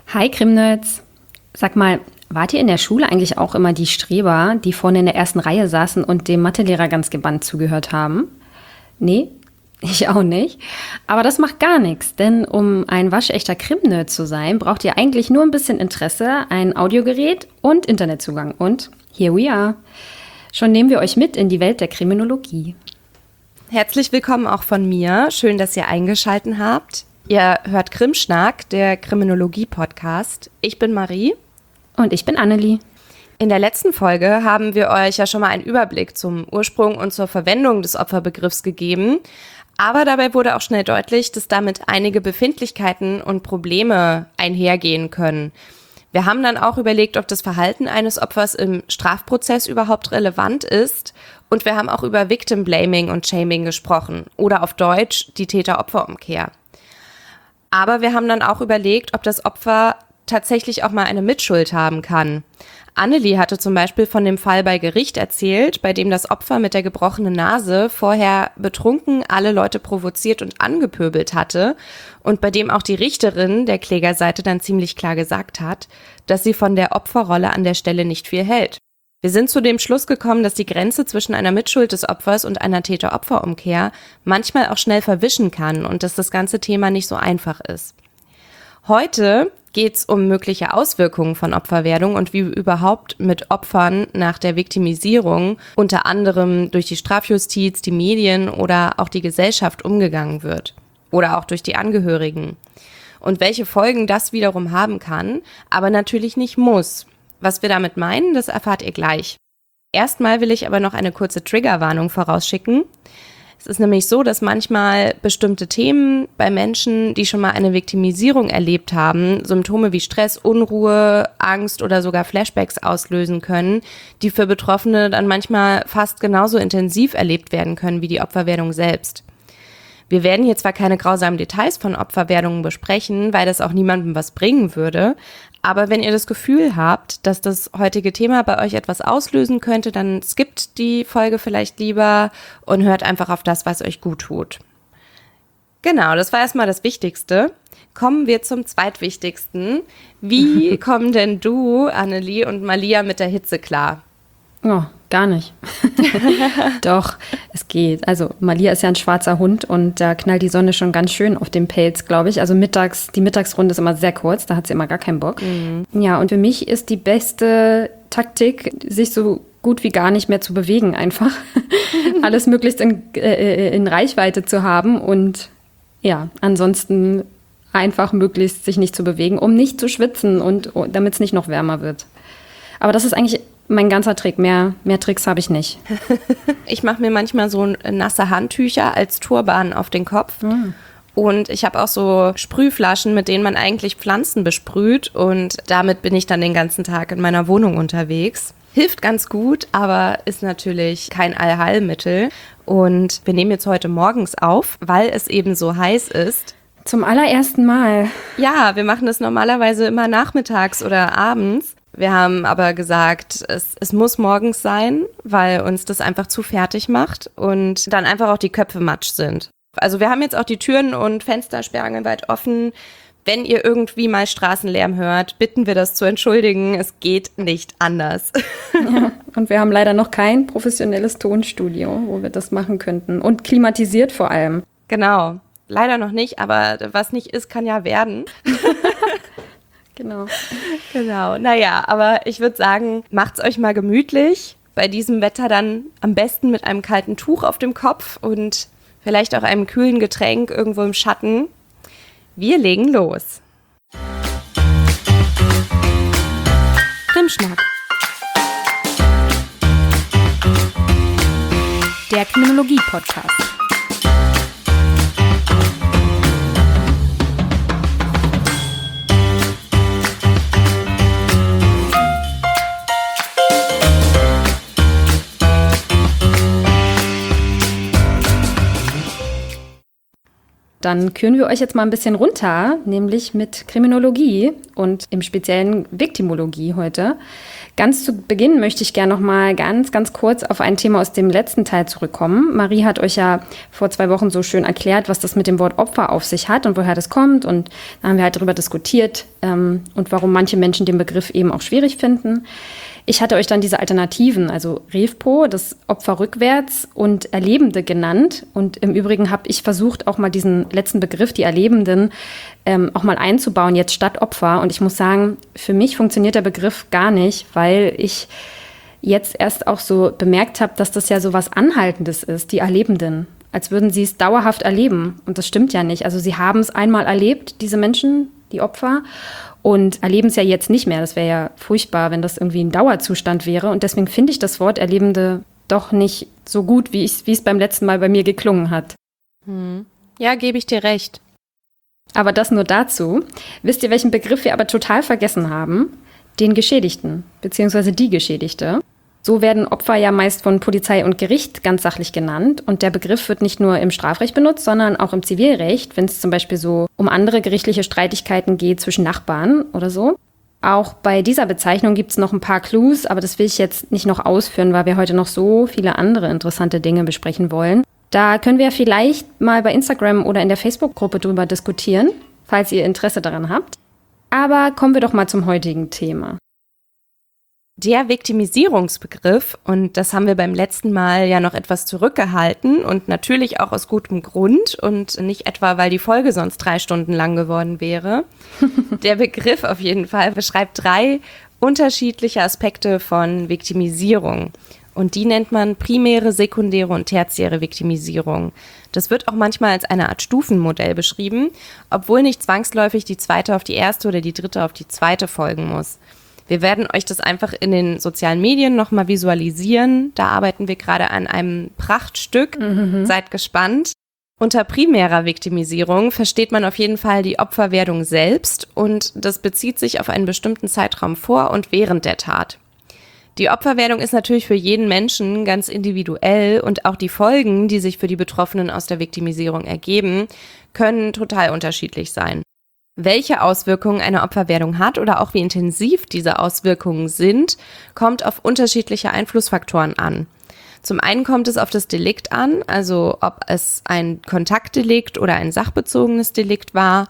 Hi Krimnerds. Sag mal, wart ihr in der Schule eigentlich auch immer die Streber, die vorne in der ersten Reihe saßen und dem Mathelehrer ganz gebannt zugehört haben? Nee, ich auch nicht. Aber das macht gar nichts, denn um ein waschechter Krimnerd zu sein, braucht ihr eigentlich nur ein bisschen Interesse, ein Audiogerät und Internetzugang. Und here we are. Schon nehmen wir euch mit in die Welt der Kriminologie. Herzlich willkommen auch von mir. Schön, dass ihr eingeschaltet habt. Ihr hört Krimschnack, der Kriminologie-Podcast. Ich bin Marie. Und ich bin Annelie. In der letzten Folge haben wir euch ja schon mal einen Überblick zum Ursprung und zur Verwendung des Opferbegriffs gegeben. Aber dabei wurde auch schnell deutlich, dass damit einige Befindlichkeiten und Probleme einhergehen können. Wir haben dann auch überlegt, ob das Verhalten eines Opfers im Strafprozess überhaupt relevant ist. Und wir haben auch über Victim Blaming und Shaming gesprochen. Oder auf Deutsch die Täter-Opfer-Umkehr. Aber wir haben dann auch überlegt, ob das Opfer tatsächlich auch mal eine Mitschuld haben kann. Annelie hatte zum Beispiel von dem Fall bei Gericht erzählt, bei dem das Opfer mit der gebrochenen Nase vorher betrunken alle Leute provoziert und angepöbelt hatte und bei dem auch die Richterin der Klägerseite dann ziemlich klar gesagt hat, dass sie von der Opferrolle an der Stelle nicht viel hält. Wir sind zu dem Schluss gekommen, dass die Grenze zwischen einer Mitschuld des Opfers und einer Täter-Opfer-Umkehr manchmal auch schnell verwischen kann und dass das ganze Thema nicht so einfach ist. Heute geht's um mögliche Auswirkungen von Opferwerdung und wie überhaupt mit Opfern nach der Viktimisierung, unter anderem durch die Strafjustiz, die Medien oder auch die Gesellschaft umgegangen wird. Oder auch durch die Angehörigen. Und welche Folgen das wiederum haben kann, aber natürlich nicht muss. Was wir damit meinen, das erfahrt ihr gleich. Erstmal will ich aber noch eine kurze Triggerwarnung vorausschicken. Es ist nämlich so, dass manchmal bestimmte Themen bei Menschen, die schon mal eine Viktimisierung erlebt haben, Symptome wie Stress, Unruhe, Angst oder sogar Flashbacks auslösen können, die für Betroffene dann manchmal fast genauso intensiv erlebt werden können wie die Opferwerdung selbst. Wir werden hier zwar keine grausamen Details von Opferwerdungen besprechen, weil das auch niemandem was bringen würde, aber wenn ihr das Gefühl habt, dass das heutige Thema bei euch etwas auslösen könnte, dann skippt die Folge vielleicht lieber und hört einfach auf das, was euch gut tut. Genau, das war erstmal das Wichtigste. Kommen wir zum Zweitwichtigsten. Wie kommen denn du, Annelie und Malia, mit der Hitze klar? Oh, gar nicht. Doch, es geht. Also Malia ist ja ein schwarzer Hund und da knallt die Sonne schon ganz schön auf den Pelz, glaube ich. Also die Mittagsrunde ist immer sehr kurz, da hat sie immer gar keinen Bock. Mhm. Ja, und für mich ist die beste Taktik, sich so gut wie gar nicht mehr zu bewegen einfach. Alles möglichst in Reichweite zu haben und ja, ansonsten einfach möglichst sich nicht zu bewegen, um nicht zu schwitzen und damit es nicht noch wärmer wird. Aber das ist eigentlich mein ganzer Trick. Mehr Tricks habe ich nicht. Ich mache mir manchmal so nasse Handtücher als Turban auf den Kopf. Mhm. Und ich habe auch so Sprühflaschen, mit denen man eigentlich Pflanzen besprüht. Und damit bin ich dann den ganzen Tag in meiner Wohnung unterwegs. Hilft ganz gut, aber ist natürlich kein Allheilmittel. Und wir nehmen jetzt heute morgens auf, weil es eben so heiß ist. Zum allerersten Mal. Ja, wir machen das normalerweise immer nachmittags oder abends. Wir haben aber gesagt, es muss morgens sein, weil uns das einfach zu fertig macht und dann einfach auch die Köpfe matsch sind. Also wir haben jetzt auch die Türen und Fenster sperrangelweit offen. Wenn ihr irgendwie mal Straßenlärm hört, bitten wir das zu entschuldigen. Es geht nicht anders. Ja, und wir haben leider noch kein professionelles Tonstudio, wo wir das machen könnten. Und klimatisiert vor allem. Genau, leider noch nicht, aber was nicht ist, kann ja werden. Genau. Naja, aber ich würde sagen, macht's euch mal gemütlich. Bei diesem Wetter dann am besten mit einem kalten Tuch auf dem Kopf und vielleicht auch einem kühlen Getränk irgendwo im Schatten. Wir legen los. Krimschnack. Der Kriminologie-Podcast. Dann küren wir euch jetzt mal ein bisschen runter, nämlich mit Kriminologie und im speziellen Viktimologie heute. Ganz zu Beginn möchte ich gerne noch mal ganz kurz auf ein Thema aus dem letzten Teil zurückkommen. Marie hat euch ja vor 2 Wochen so schön erklärt, was das mit dem Wort Opfer auf sich hat und woher das kommt. Und da haben wir halt darüber diskutiert und warum manche Menschen den Begriff eben auch schwierig finden. Ich hatte euch dann diese Alternativen, also Revpo, das Opfer rückwärts und Erlebende genannt. Und im Übrigen habe ich versucht, auch mal diesen letzten Begriff, die Erlebenden, auch mal einzubauen, jetzt statt Opfer. Und ich muss sagen, für mich funktioniert der Begriff gar nicht, weil ich jetzt erst auch so bemerkt habe, dass das ja so was Anhaltendes ist, die Erlebenden. Als würden sie es dauerhaft erleben. Und das stimmt ja nicht. Also sie haben es einmal erlebt, diese Menschen, die Opfer, und erleben es ja jetzt nicht mehr. Das wäre ja furchtbar, wenn das irgendwie ein Dauerzustand wäre. Und deswegen finde ich das Wort Erlebende doch nicht so gut, wie es beim letzten Mal bei mir geklungen hat. Ja, gebe ich dir recht. Aber das nur dazu. Wisst ihr, welchen Begriff wir aber total vergessen haben? Den Geschädigten, beziehungsweise die Geschädigte. So werden Opfer ja meist von Polizei und Gericht ganz sachlich genannt. Und der Begriff wird nicht nur im Strafrecht benutzt, sondern auch im Zivilrecht, wenn es zum Beispiel so um andere gerichtliche Streitigkeiten geht zwischen Nachbarn oder so. Auch bei dieser Bezeichnung gibt es noch ein paar Clues, aber das will ich jetzt nicht noch ausführen, weil wir heute noch so viele andere interessante Dinge besprechen wollen. Da können wir vielleicht mal bei Instagram oder in der Facebook-Gruppe drüber diskutieren, falls ihr Interesse daran habt. Aber kommen wir doch mal zum heutigen Thema. Der Viktimisierungsbegriff, und das haben wir beim letzten Mal ja noch etwas zurückgehalten und natürlich auch aus gutem Grund und nicht etwa, weil die Folge sonst 3 Stunden lang geworden wäre. Der Begriff auf jeden Fall beschreibt 3 unterschiedliche Aspekte von Viktimisierung. Und die nennt man primäre, sekundäre und tertiäre Viktimisierung. Das wird auch manchmal als eine Art Stufenmodell beschrieben, obwohl nicht zwangsläufig die zweite auf die erste oder die dritte auf die zweite folgen muss. Wir werden euch das einfach in den sozialen Medien nochmal visualisieren. Da arbeiten wir gerade an einem Prachtstück. Seid gespannt. Unter primärer Viktimisierung versteht man auf jeden Fall die Opferwerdung selbst und das bezieht sich auf einen bestimmten Zeitraum vor und während der Tat. Die Opferwerdung ist natürlich für jeden Menschen ganz individuell und auch die Folgen, die sich für die Betroffenen aus der Viktimisierung ergeben, können total unterschiedlich sein. Welche Auswirkungen eine Opferwerdung hat oder auch wie intensiv diese Auswirkungen sind, kommt auf unterschiedliche Einflussfaktoren an. Zum einen kommt es auf das Delikt an, also ob es ein Kontaktdelikt oder ein sachbezogenes Delikt war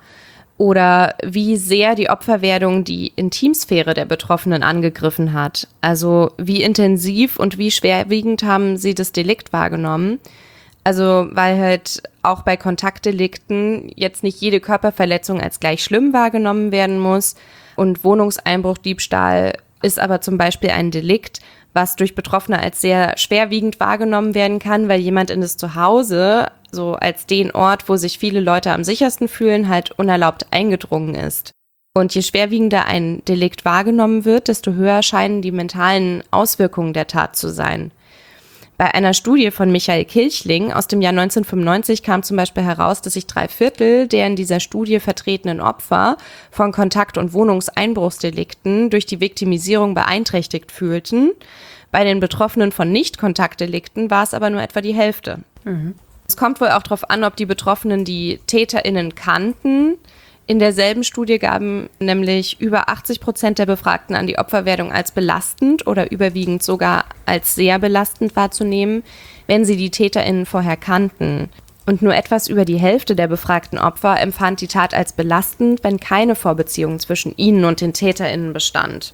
oder wie sehr die Opferwerdung die Intimsphäre der Betroffenen angegriffen hat. Also wie intensiv und wie schwerwiegend haben sie das Delikt wahrgenommen. Also weil halt auch bei Kontaktdelikten jetzt nicht jede Körperverletzung als gleich schlimm wahrgenommen werden muss. Und Wohnungseinbruch, Diebstahl ist aber zum Beispiel ein Delikt, was durch Betroffene als sehr schwerwiegend wahrgenommen werden kann, weil jemand in das Zuhause, so als den Ort, wo sich viele Leute am sichersten fühlen, halt unerlaubt eingedrungen ist. Und je schwerwiegender ein Delikt wahrgenommen wird, desto höher scheinen die mentalen Auswirkungen der Tat zu sein. Bei einer Studie von Michael Kilchling aus dem Jahr 1995 kam zum Beispiel heraus, dass sich 3/4 der in dieser Studie vertretenen Opfer von Kontakt- und Wohnungseinbruchsdelikten durch die Viktimisierung beeinträchtigt fühlten. Bei den Betroffenen von Nicht-Kontaktdelikten war es aber nur etwa die Hälfte. Es kommt wohl auch darauf an, ob die Betroffenen die TäterInnen kannten. In derselben Studie gaben nämlich über 80% der Befragten an, die Opferwerdung als belastend oder überwiegend sogar als sehr belastend wahrzunehmen, wenn sie die TäterInnen vorher kannten. Und nur etwas über die Hälfte der befragten Opfer empfand die Tat als belastend, wenn keine Vorbeziehung zwischen ihnen und den TäterInnen bestand.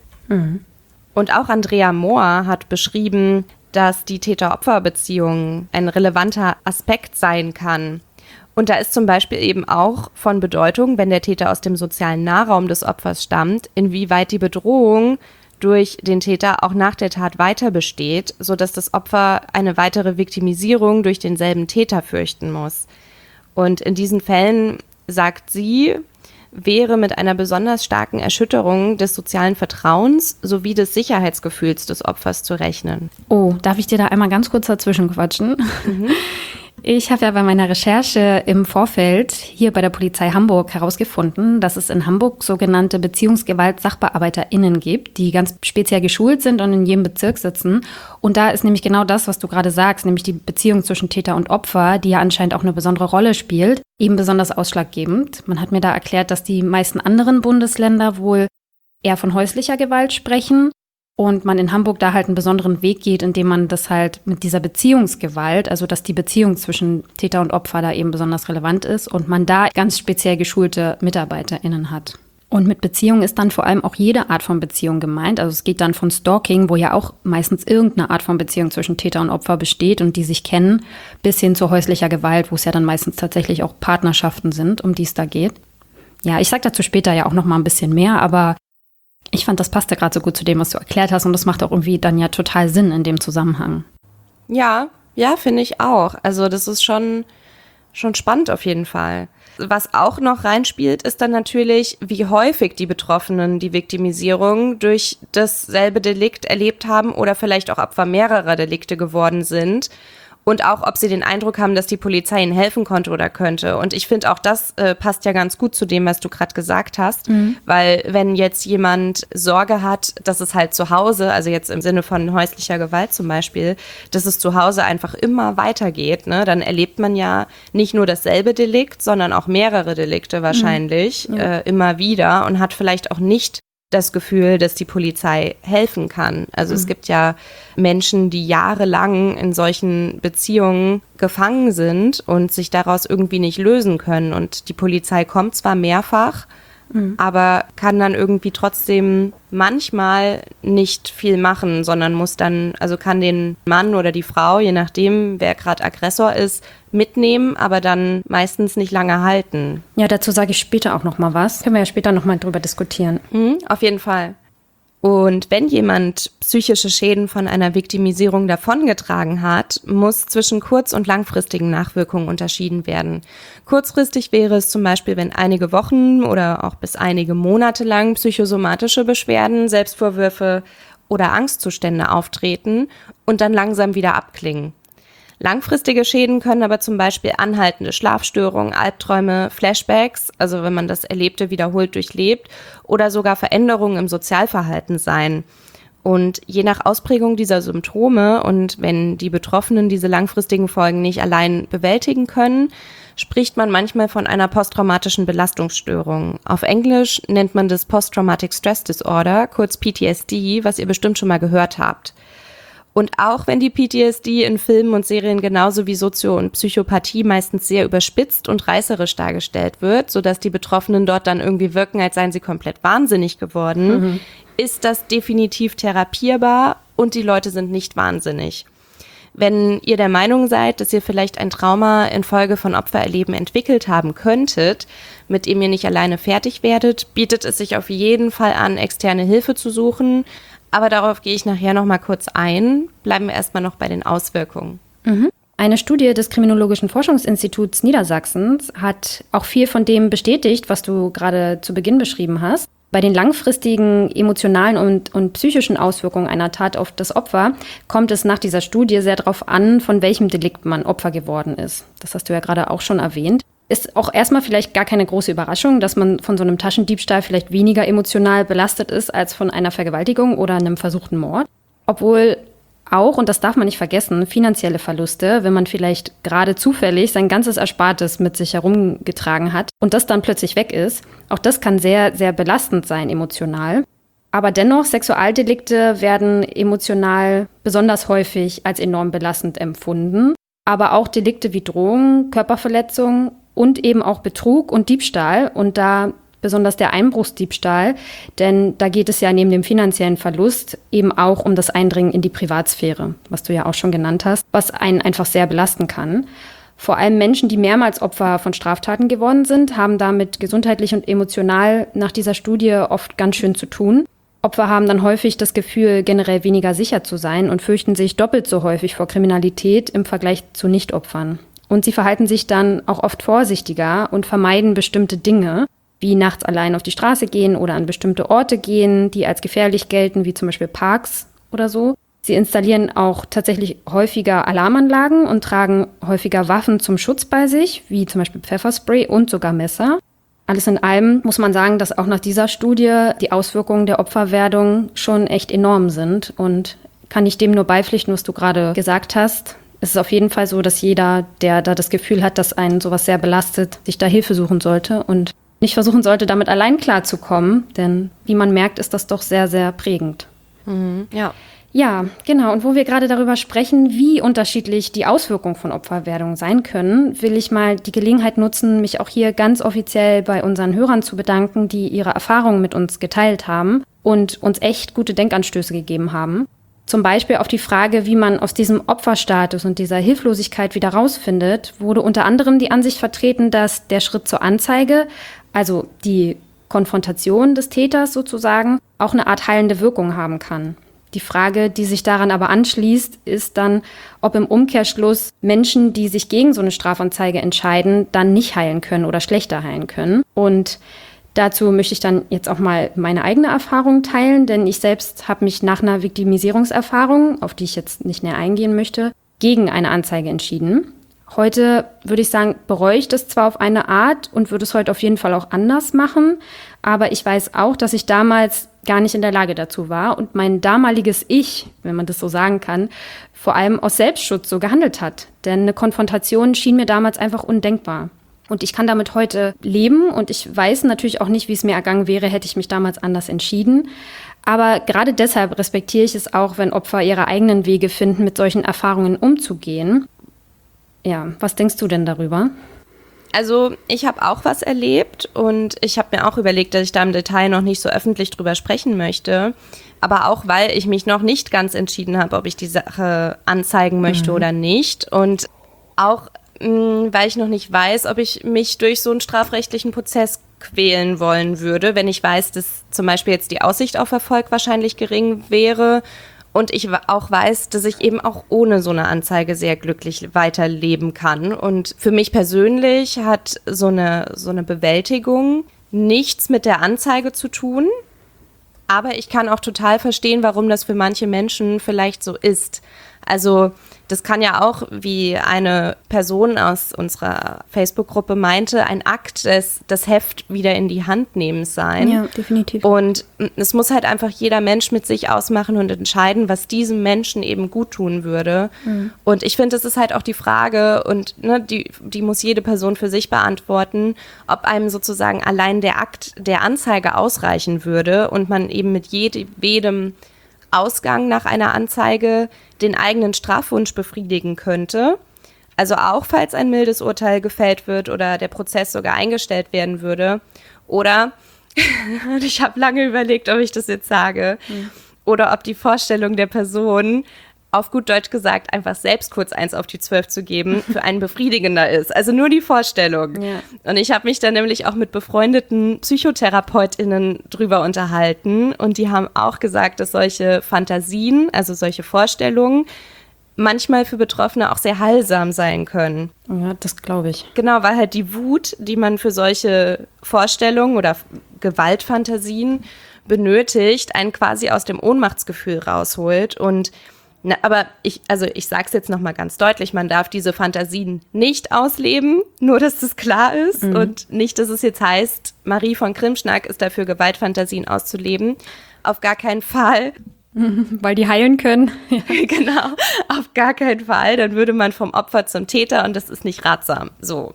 Und auch Andrea Mohr hat beschrieben, dass die Täter-Opfer-Beziehung ein relevanter Aspekt sein kann. Und da ist zum Beispiel eben auch von Bedeutung, wenn der Täter aus dem sozialen Nahraum des Opfers stammt, inwieweit die Bedrohung durch den Täter auch nach der Tat weiter besteht, sodass das Opfer eine weitere Viktimisierung durch denselben Täter fürchten muss. Und in diesen Fällen, sagt sie, wäre mit einer besonders starken Erschütterung des sozialen Vertrauens sowie des Sicherheitsgefühls des Opfers zu rechnen. Oh, darf ich dir da einmal ganz kurz dazwischen quatschen? Ich habe ja bei meiner Recherche im Vorfeld hier bei der Polizei Hamburg herausgefunden, dass es in Hamburg sogenannte Beziehungsgewalt-SachbearbeiterInnen gibt, die ganz speziell geschult sind und in jedem Bezirk sitzen. Und da ist nämlich genau das, was du gerade sagst, nämlich die Beziehung zwischen Täter und Opfer, die ja anscheinend auch eine besondere Rolle spielt, eben besonders ausschlaggebend. Man hat mir da erklärt, dass die meisten anderen Bundesländer wohl eher von häuslicher Gewalt sprechen. Und man in Hamburg da halt einen besonderen Weg geht, indem man das halt mit dieser Beziehungsgewalt, also dass die Beziehung zwischen Täter und Opfer da eben besonders relevant ist und man da ganz speziell geschulte MitarbeiterInnen hat. Und mit Beziehung ist dann vor allem auch jede Art von Beziehung gemeint. Also es geht dann von Stalking, wo ja auch meistens irgendeine Art von Beziehung zwischen Täter und Opfer besteht und die sich kennen, bis hin zu häuslicher Gewalt, wo es ja dann meistens tatsächlich auch Partnerschaften sind, um die es da geht. Ja, ich sag dazu später ja auch noch mal ein bisschen mehr, aber ich fand, das passte gerade so gut zu dem, was du erklärt hast und das macht auch irgendwie dann ja total Sinn in dem Zusammenhang. Ja, finde ich auch. Also das ist schon spannend auf jeden Fall. Was auch noch reinspielt, ist dann natürlich, wie häufig die Betroffenen die Viktimisierung durch dasselbe Delikt erlebt haben oder vielleicht auch Opfer mehrerer Delikte geworden sind. Und auch, ob sie den Eindruck haben, dass die Polizei ihnen helfen konnte oder könnte. Und ich finde auch, das passt ja ganz gut zu dem, was du gerade gesagt hast. Weil wenn jetzt jemand Sorge hat, dass es halt zu Hause, also jetzt im Sinne von häuslicher Gewalt zum Beispiel, dass es zu Hause einfach immer weitergeht, ne, dann erlebt man ja nicht nur dasselbe Delikt, sondern auch mehrere Delikte wahrscheinlich immer wieder und hat vielleicht auch nicht das Gefühl, dass die Polizei helfen kann. Also es gibt ja Menschen, die jahrelang in solchen Beziehungen gefangen sind und sich daraus irgendwie nicht lösen können. Und die Polizei kommt zwar mehrfach, aber kann dann irgendwie trotzdem manchmal nicht viel machen, sondern muss dann, also kann den Mann oder die Frau, je nachdem, wer gerade Aggressor ist, mitnehmen, aber dann meistens nicht lange halten. Ja, dazu sage ich später auch noch mal was. Können wir ja später noch mal drüber diskutieren. Auf jeden Fall. Und wenn jemand psychische Schäden von einer Viktimisierung davongetragen hat, muss zwischen kurz- und langfristigen Nachwirkungen unterschieden werden. Kurzfristig wäre es zum Beispiel, wenn einige Wochen oder auch bis einige Monate lang psychosomatische Beschwerden, Selbstvorwürfe oder Angstzustände auftreten und dann langsam wieder abklingen. Langfristige Schäden können aber zum Beispiel anhaltende Schlafstörungen, Albträume, Flashbacks, also wenn man das Erlebte wiederholt durchlebt, oder sogar Veränderungen im Sozialverhalten sein. Und je nach Ausprägung dieser Symptome und wenn die Betroffenen diese langfristigen Folgen nicht allein bewältigen können, spricht man manchmal von einer posttraumatischen Belastungsstörung. Auf Englisch nennt man das Post-Traumatic Stress Disorder, kurz PTSD, was ihr bestimmt schon mal gehört habt. Und auch wenn die PTSD in Filmen und Serien genauso wie Sozio- und Psychopathie meistens sehr überspitzt und reißerisch dargestellt wird, sodass die Betroffenen dort dann irgendwie wirken, als seien sie komplett wahnsinnig geworden, ist das definitiv therapierbar und die Leute sind nicht wahnsinnig. Wenn ihr der Meinung seid, dass ihr vielleicht ein Trauma infolge von Opfererleben entwickelt haben könntet, mit dem ihr nicht alleine fertig werdet, bietet es sich auf jeden Fall an, externe Hilfe zu suchen. Aber darauf gehe ich nachher noch mal kurz ein. Bleiben wir erstmal noch bei den Auswirkungen. Eine Studie des Kriminologischen Forschungsinstituts Niedersachsens hat auch viel von dem bestätigt, was du gerade zu Beginn beschrieben hast. Bei den langfristigen emotionalen und psychischen Auswirkungen einer Tat auf das Opfer kommt es nach dieser Studie sehr darauf an, von welchem Delikt man Opfer geworden ist. Das hast du ja gerade auch schon erwähnt. Ist auch erstmal vielleicht gar keine große Überraschung, dass man von so einem Taschendiebstahl vielleicht weniger emotional belastet ist als von einer Vergewaltigung oder einem versuchten Mord. Obwohl auch, und das darf man nicht vergessen, finanzielle Verluste, wenn man vielleicht gerade zufällig sein ganzes Erspartes mit sich herumgetragen hat und das dann plötzlich weg ist, auch das kann sehr, sehr belastend sein emotional. Aber dennoch, Sexualdelikte werden emotional besonders häufig als enorm belastend empfunden. Aber auch Delikte wie Drohung, Körperverletzung und eben auch Betrug und Diebstahl und da besonders der Einbruchsdiebstahl, denn da geht es ja neben dem finanziellen Verlust eben auch um das Eindringen in die Privatsphäre, was du ja auch schon genannt hast, was einen einfach sehr belasten kann. Vor allem Menschen, die mehrmals Opfer von Straftaten geworden sind, haben damit gesundheitlich und emotional nach dieser Studie oft ganz schön zu tun. Opfer haben dann häufig das Gefühl, generell weniger sicher zu sein und fürchten sich doppelt so häufig vor Kriminalität im Vergleich zu Nichtopfern. Und sie verhalten sich dann auch oft vorsichtiger und vermeiden bestimmte Dinge, wie nachts allein auf die Straße gehen oder an bestimmte Orte gehen, die als gefährlich gelten, wie zum Beispiel Parks oder so. Sie installieren auch tatsächlich häufiger Alarmanlagen und tragen häufiger Waffen zum Schutz bei sich, wie zum Beispiel Pfefferspray und sogar Messer. Alles in allem muss man sagen, dass auch nach dieser Studie die Auswirkungen der Opferwerdung schon echt enorm sind. Und kann ich dem nur beipflichten, was du gerade gesagt hast. Es ist auf jeden Fall so, dass jeder, der da das Gefühl hat, dass einen sowas sehr belastet, sich da Hilfe suchen sollte und nicht versuchen sollte, damit allein klarzukommen. Denn wie man merkt, ist das doch sehr, sehr prägend. Ja. Ja, genau. Und wo wir gerade darüber sprechen, wie unterschiedlich die Auswirkungen von Opferwerdung sein können, will ich mal die Gelegenheit nutzen, mich auch hier ganz offiziell bei unseren Hörern zu bedanken, die ihre Erfahrungen mit uns geteilt haben und uns echt gute Denkanstöße gegeben haben. Zum Beispiel auf die Frage, wie man aus diesem Opferstatus und dieser Hilflosigkeit wieder rausfindet, wurde unter anderem die Ansicht vertreten, dass der Schritt zur Anzeige, also die Konfrontation des Täters sozusagen, auch eine Art heilende Wirkung haben kann. Die Frage, die sich daran aber anschließt, ist dann, ob im Umkehrschluss Menschen, die sich gegen so eine Strafanzeige entscheiden, dann nicht heilen können oder schlechter heilen können. Und dazu möchte ich dann jetzt auch mal meine eigene Erfahrung teilen, denn ich selbst habe mich nach einer Viktimisierungserfahrung, auf die ich jetzt nicht näher eingehen möchte, gegen eine Anzeige entschieden. Heute würde ich sagen, bereue ich das zwar auf eine Art und würde es heute auf jeden Fall auch anders machen, aber ich weiß auch, dass ich damals gar nicht in der Lage dazu war und mein damaliges Ich, wenn man das so sagen kann, vor allem aus Selbstschutz so gehandelt hat. Denn eine Konfrontation schien mir damals einfach undenkbar. Und ich kann damit heute leben und ich weiß natürlich auch nicht, wie es mir ergangen wäre, hätte ich mich damals anders entschieden. Aber gerade deshalb respektiere ich es auch, wenn Opfer ihre eigenen Wege finden, mit solchen Erfahrungen umzugehen. Ja, was denkst du denn darüber? Also ich habe auch was erlebt und ich habe mir auch überlegt, dass ich da im Detail noch nicht so öffentlich drüber sprechen möchte. Aber auch, weil ich mich noch nicht ganz entschieden habe, ob ich die Sache anzeigen möchte oder nicht. Und auch, weil ich noch nicht weiß, ob ich mich durch so einen strafrechtlichen Prozess quälen wollen würde, wenn ich weiß, dass zum Beispiel jetzt die Aussicht auf Erfolg wahrscheinlich gering wäre. Und ich auch weiß, dass ich eben auch ohne so eine Anzeige sehr glücklich weiterleben kann. Und für mich persönlich hat so eine Bewältigung nichts mit der Anzeige zu tun. Aber ich kann auch total verstehen, warum das für manche Menschen vielleicht so ist. Also das kann ja auch, wie eine Person aus unserer Facebook-Gruppe meinte, ein Akt des Heft wieder in die Hand nehmens sein. Ja, definitiv. Und es muss halt einfach jeder Mensch mit sich ausmachen und entscheiden, was diesem Menschen eben gut tun würde. Mhm. Und ich finde, das ist halt auch die Frage, und die muss jede Person für sich beantworten, ob einem sozusagen allein der Akt der Anzeige ausreichen würde und man eben mit jedem Ausgang nach einer Anzeige den eigenen Strafwunsch befriedigen könnte. Also auch, falls ein mildes Urteil gefällt wird oder der Prozess sogar eingestellt werden würde. Oder, ich habe lange überlegt, ob ich das jetzt sage, oder ob die Vorstellung der Person, auf gut Deutsch gesagt, einfach selbst kurz 1 auf die 12 zu geben, für einen befriedigender ist. Also nur die Vorstellung. Ja. Und ich habe mich dann nämlich auch mit befreundeten PsychotherapeutInnen drüber unterhalten und die haben auch gesagt, dass solche Fantasien, also solche Vorstellungen, manchmal für Betroffene auch sehr heilsam sein können. Ja, das glaube ich. Genau, weil halt die Wut, die man für solche Vorstellungen oder Gewaltfantasien benötigt, einen quasi aus dem Ohnmachtsgefühl rausholt. Und aber ich sage es jetzt nochmal ganz deutlich, man darf diese Fantasien nicht ausleben, nur dass das klar ist und nicht, dass es jetzt heißt, Marie von Krimschnack ist dafür, Gewaltfantasien auszuleben. Auf gar keinen Fall. Weil die heilen können. Ja. Genau, auf gar keinen Fall. Dann würde man vom Opfer zum Täter und das ist nicht ratsam. So.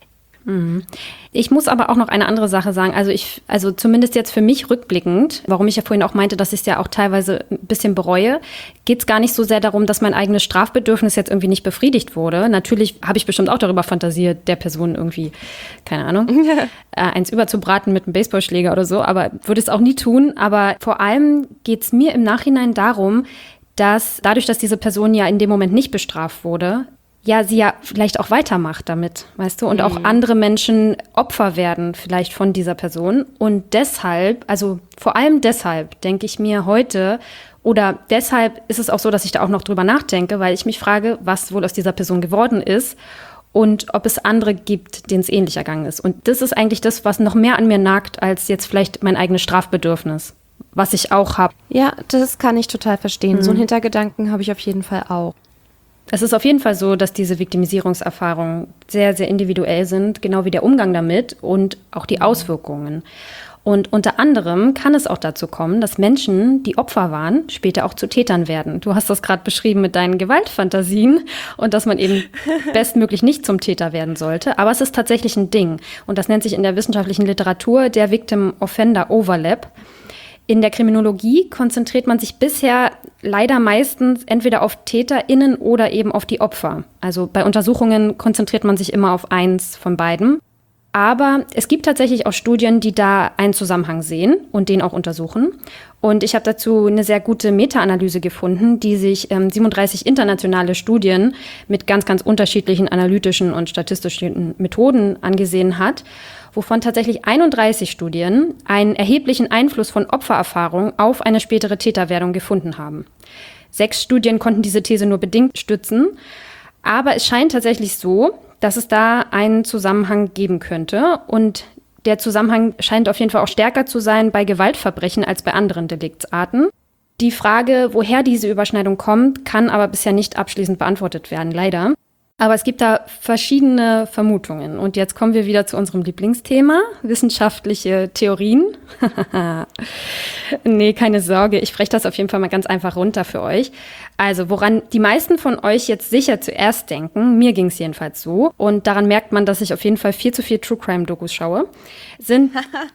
Ich muss aber auch noch eine andere Sache sagen. Also zumindest jetzt für mich rückblickend, warum ich ja vorhin auch meinte, dass ich es ja auch teilweise ein bisschen bereue, geht es gar nicht so sehr darum, dass mein eigenes Strafbedürfnis jetzt irgendwie nicht befriedigt wurde. Natürlich habe ich bestimmt auch darüber fantasiert, der Person irgendwie, keine Ahnung, eins überzubraten mit einem Baseballschläger oder so, aber würde es auch nie tun. Aber vor allem geht es mir im Nachhinein darum, dass dadurch, dass diese Person ja in dem Moment nicht bestraft wurde, ja, sie ja vielleicht auch weitermacht damit, weißt du? Und auch andere Menschen Opfer werden vielleicht von dieser Person. Und deshalb, also vor allem deshalb, denke ich mir heute, oder deshalb ist es auch so, dass ich da auch noch drüber nachdenke, weil ich mich frage, was wohl aus dieser Person geworden ist und ob es andere gibt, denen es ähnlich ergangen ist. Und das ist eigentlich das, was noch mehr an mir nagt, als jetzt vielleicht mein eigenes Strafbedürfnis. was ich auch habe. Ja, das kann ich total verstehen. So einen Hintergedanken habe ich auf jeden Fall auch. Es ist auf jeden Fall so, dass diese Viktimisierungserfahrungen sehr, sehr individuell sind, genau wie der Umgang damit und auch die Auswirkungen. Und unter anderem kann es auch dazu kommen, dass Menschen, die Opfer waren, später auch zu Tätern werden. Du hast das gerade beschrieben mit deinen Gewaltfantasien und dass man eben bestmöglich nicht zum Täter werden sollte. Aber es ist tatsächlich ein Ding. Und das nennt sich in der wissenschaftlichen Literatur der Victim-Offender Overlap. In der Kriminologie konzentriert man sich bisher leider meistens entweder auf TäterInnen oder eben auf die Opfer. Also bei Untersuchungen konzentriert man sich immer auf eins von beiden. Aber es gibt tatsächlich auch Studien, die da einen Zusammenhang sehen und den auch untersuchen. Und ich habe dazu eine sehr gute Meta-Analyse gefunden, die sich 37 internationale Studien mit ganz, ganz unterschiedlichen analytischen und statistischen Methoden angesehen hat, wovon tatsächlich 31 Studien einen erheblichen Einfluss von Opfererfahrung auf eine spätere Täterwerdung gefunden haben. 6 Studien konnten diese These nur bedingt stützen, aber es scheint tatsächlich so, dass es da einen Zusammenhang geben könnte. Und der Zusammenhang scheint auf jeden Fall auch stärker zu sein bei Gewaltverbrechen als bei anderen Deliktsarten. Die Frage, woher diese Überschneidung kommt, kann aber bisher nicht abschließend beantwortet werden, leider. Aber es gibt da verschiedene Vermutungen. Und jetzt kommen wir wieder zu unserem Lieblingsthema, wissenschaftliche Theorien. Nee, keine Sorge, ich spreche das auf jeden Fall mal ganz einfach runter für euch. Also, woran die meisten von euch jetzt sicher zuerst denken, mir ging es jedenfalls so, und daran merkt man, dass ich auf jeden Fall viel zu viel True-Crime-Dokus schaue, sind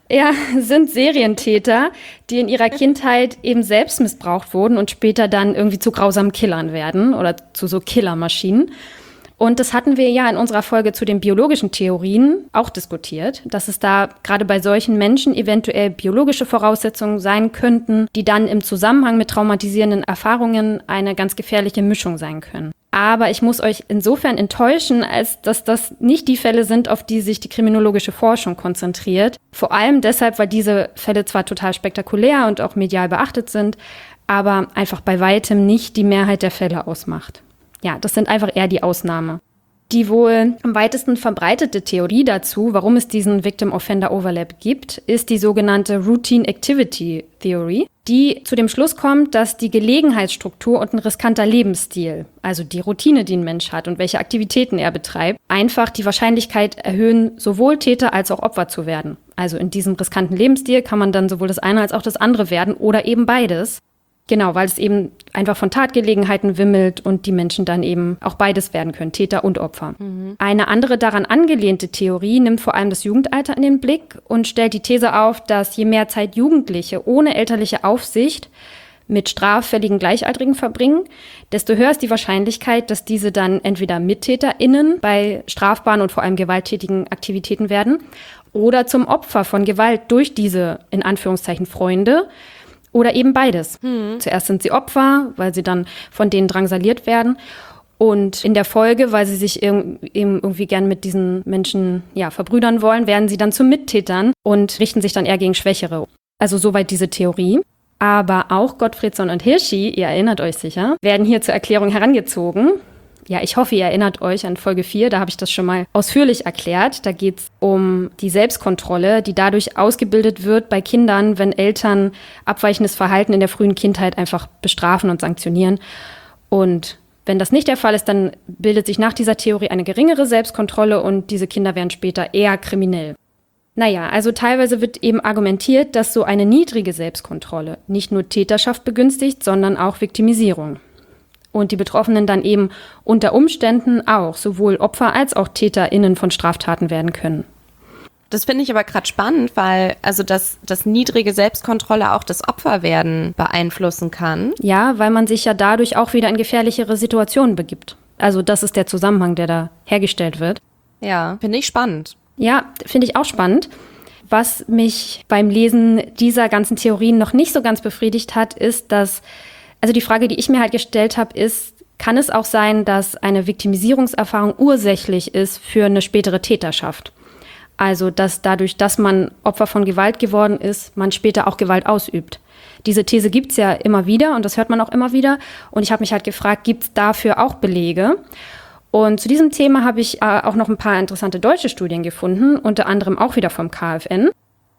Serientäter, die in ihrer Kindheit eben selbst missbraucht wurden und später dann irgendwie zu grausamen Killern werden oder zu so Killermaschinen. Und das hatten wir ja in unserer Folge zu den biologischen Theorien auch diskutiert, dass es da gerade bei solchen Menschen eventuell biologische Voraussetzungen sein könnten, die dann im Zusammenhang mit traumatisierenden Erfahrungen eine ganz gefährliche Mischung sein können. Aber ich muss euch insofern enttäuschen, als dass das nicht die Fälle sind, auf die sich die kriminologische Forschung konzentriert. Vor allem deshalb, weil diese Fälle zwar total spektakulär und auch medial beachtet sind, aber einfach bei weitem nicht die Mehrheit der Fälle ausmacht. Ja, das sind einfach eher die Ausnahme. Die wohl am weitesten verbreitete Theorie dazu, warum es diesen Victim-Offender-Overlap gibt, ist die sogenannte Routine Activity Theory, die zu dem Schluss kommt, dass die Gelegenheitsstruktur und ein riskanter Lebensstil, also die Routine, die ein Mensch hat und welche Aktivitäten er betreibt, einfach die Wahrscheinlichkeit erhöhen, sowohl Täter als auch Opfer zu werden. Also in diesem riskanten Lebensstil kann man dann sowohl das eine als auch das andere werden oder eben beides. Genau, weil es eben einfach von Tatgelegenheiten wimmelt und die Menschen dann eben auch beides werden können, Täter und Opfer. Eine andere daran angelehnte Theorie nimmt vor allem das Jugendalter in den Blick und stellt die These auf, dass je mehr Zeit Jugendliche ohne elterliche Aufsicht mit straffälligen Gleichaltrigen verbringen, desto höher ist die Wahrscheinlichkeit, dass diese dann entweder MittäterInnen bei strafbaren und vor allem gewalttätigen Aktivitäten werden oder zum Opfer von Gewalt durch diese, in Anführungszeichen, Freunde. Oder eben beides. Zuerst sind sie Opfer, weil sie dann von denen drangsaliert werden. Und in der Folge, weil sie sich eben irgendwie gern mit diesen Menschen verbrüdern wollen, werden sie dann zu Mittätern und richten sich dann eher gegen Schwächere. Also soweit diese Theorie. Aber auch Gottfriedson und Hirschi, ihr erinnert euch sicher, werden hier zur Erklärung herangezogen. Ja, ich hoffe, ihr erinnert euch an Folge 4, da habe ich das schon mal ausführlich erklärt. Da geht es um die Selbstkontrolle, die dadurch ausgebildet wird bei Kindern, wenn Eltern abweichendes Verhalten in der frühen Kindheit einfach bestrafen und sanktionieren. Und wenn das nicht der Fall ist, dann bildet sich nach dieser Theorie eine geringere Selbstkontrolle und diese Kinder werden später eher kriminell. Naja, also teilweise wird eben argumentiert, dass so eine niedrige Selbstkontrolle nicht nur Täterschaft begünstigt, sondern auch Viktimisierung. Und die Betroffenen dann eben unter Umständen auch sowohl Opfer als auch TäterInnen von Straftaten werden können. Das finde ich aber gerade spannend, weil also das niedrige Selbstkontrolle auch das Opferwerden beeinflussen kann. Ja, weil man sich ja dadurch auch wieder in gefährlichere Situationen begibt. Also das ist der Zusammenhang, der da hergestellt wird. Ja, finde ich spannend. Ja, finde ich auch spannend. Was mich beim Lesen dieser ganzen Theorien noch nicht so ganz befriedigt hat, ist, dass also die Frage, die ich mir halt gestellt habe, ist, kann es auch sein, dass eine Viktimisierungserfahrung ursächlich ist für eine spätere Täterschaft? Also, dass dadurch, dass man Opfer von Gewalt geworden ist, man später auch Gewalt ausübt. Diese These gibt es ja immer wieder und das hört man auch immer wieder. Und ich habe mich halt gefragt, gibt es dafür auch Belege? Und zu diesem Thema habe ich auch noch ein paar interessante deutsche Studien gefunden, unter anderem auch wieder vom KfN.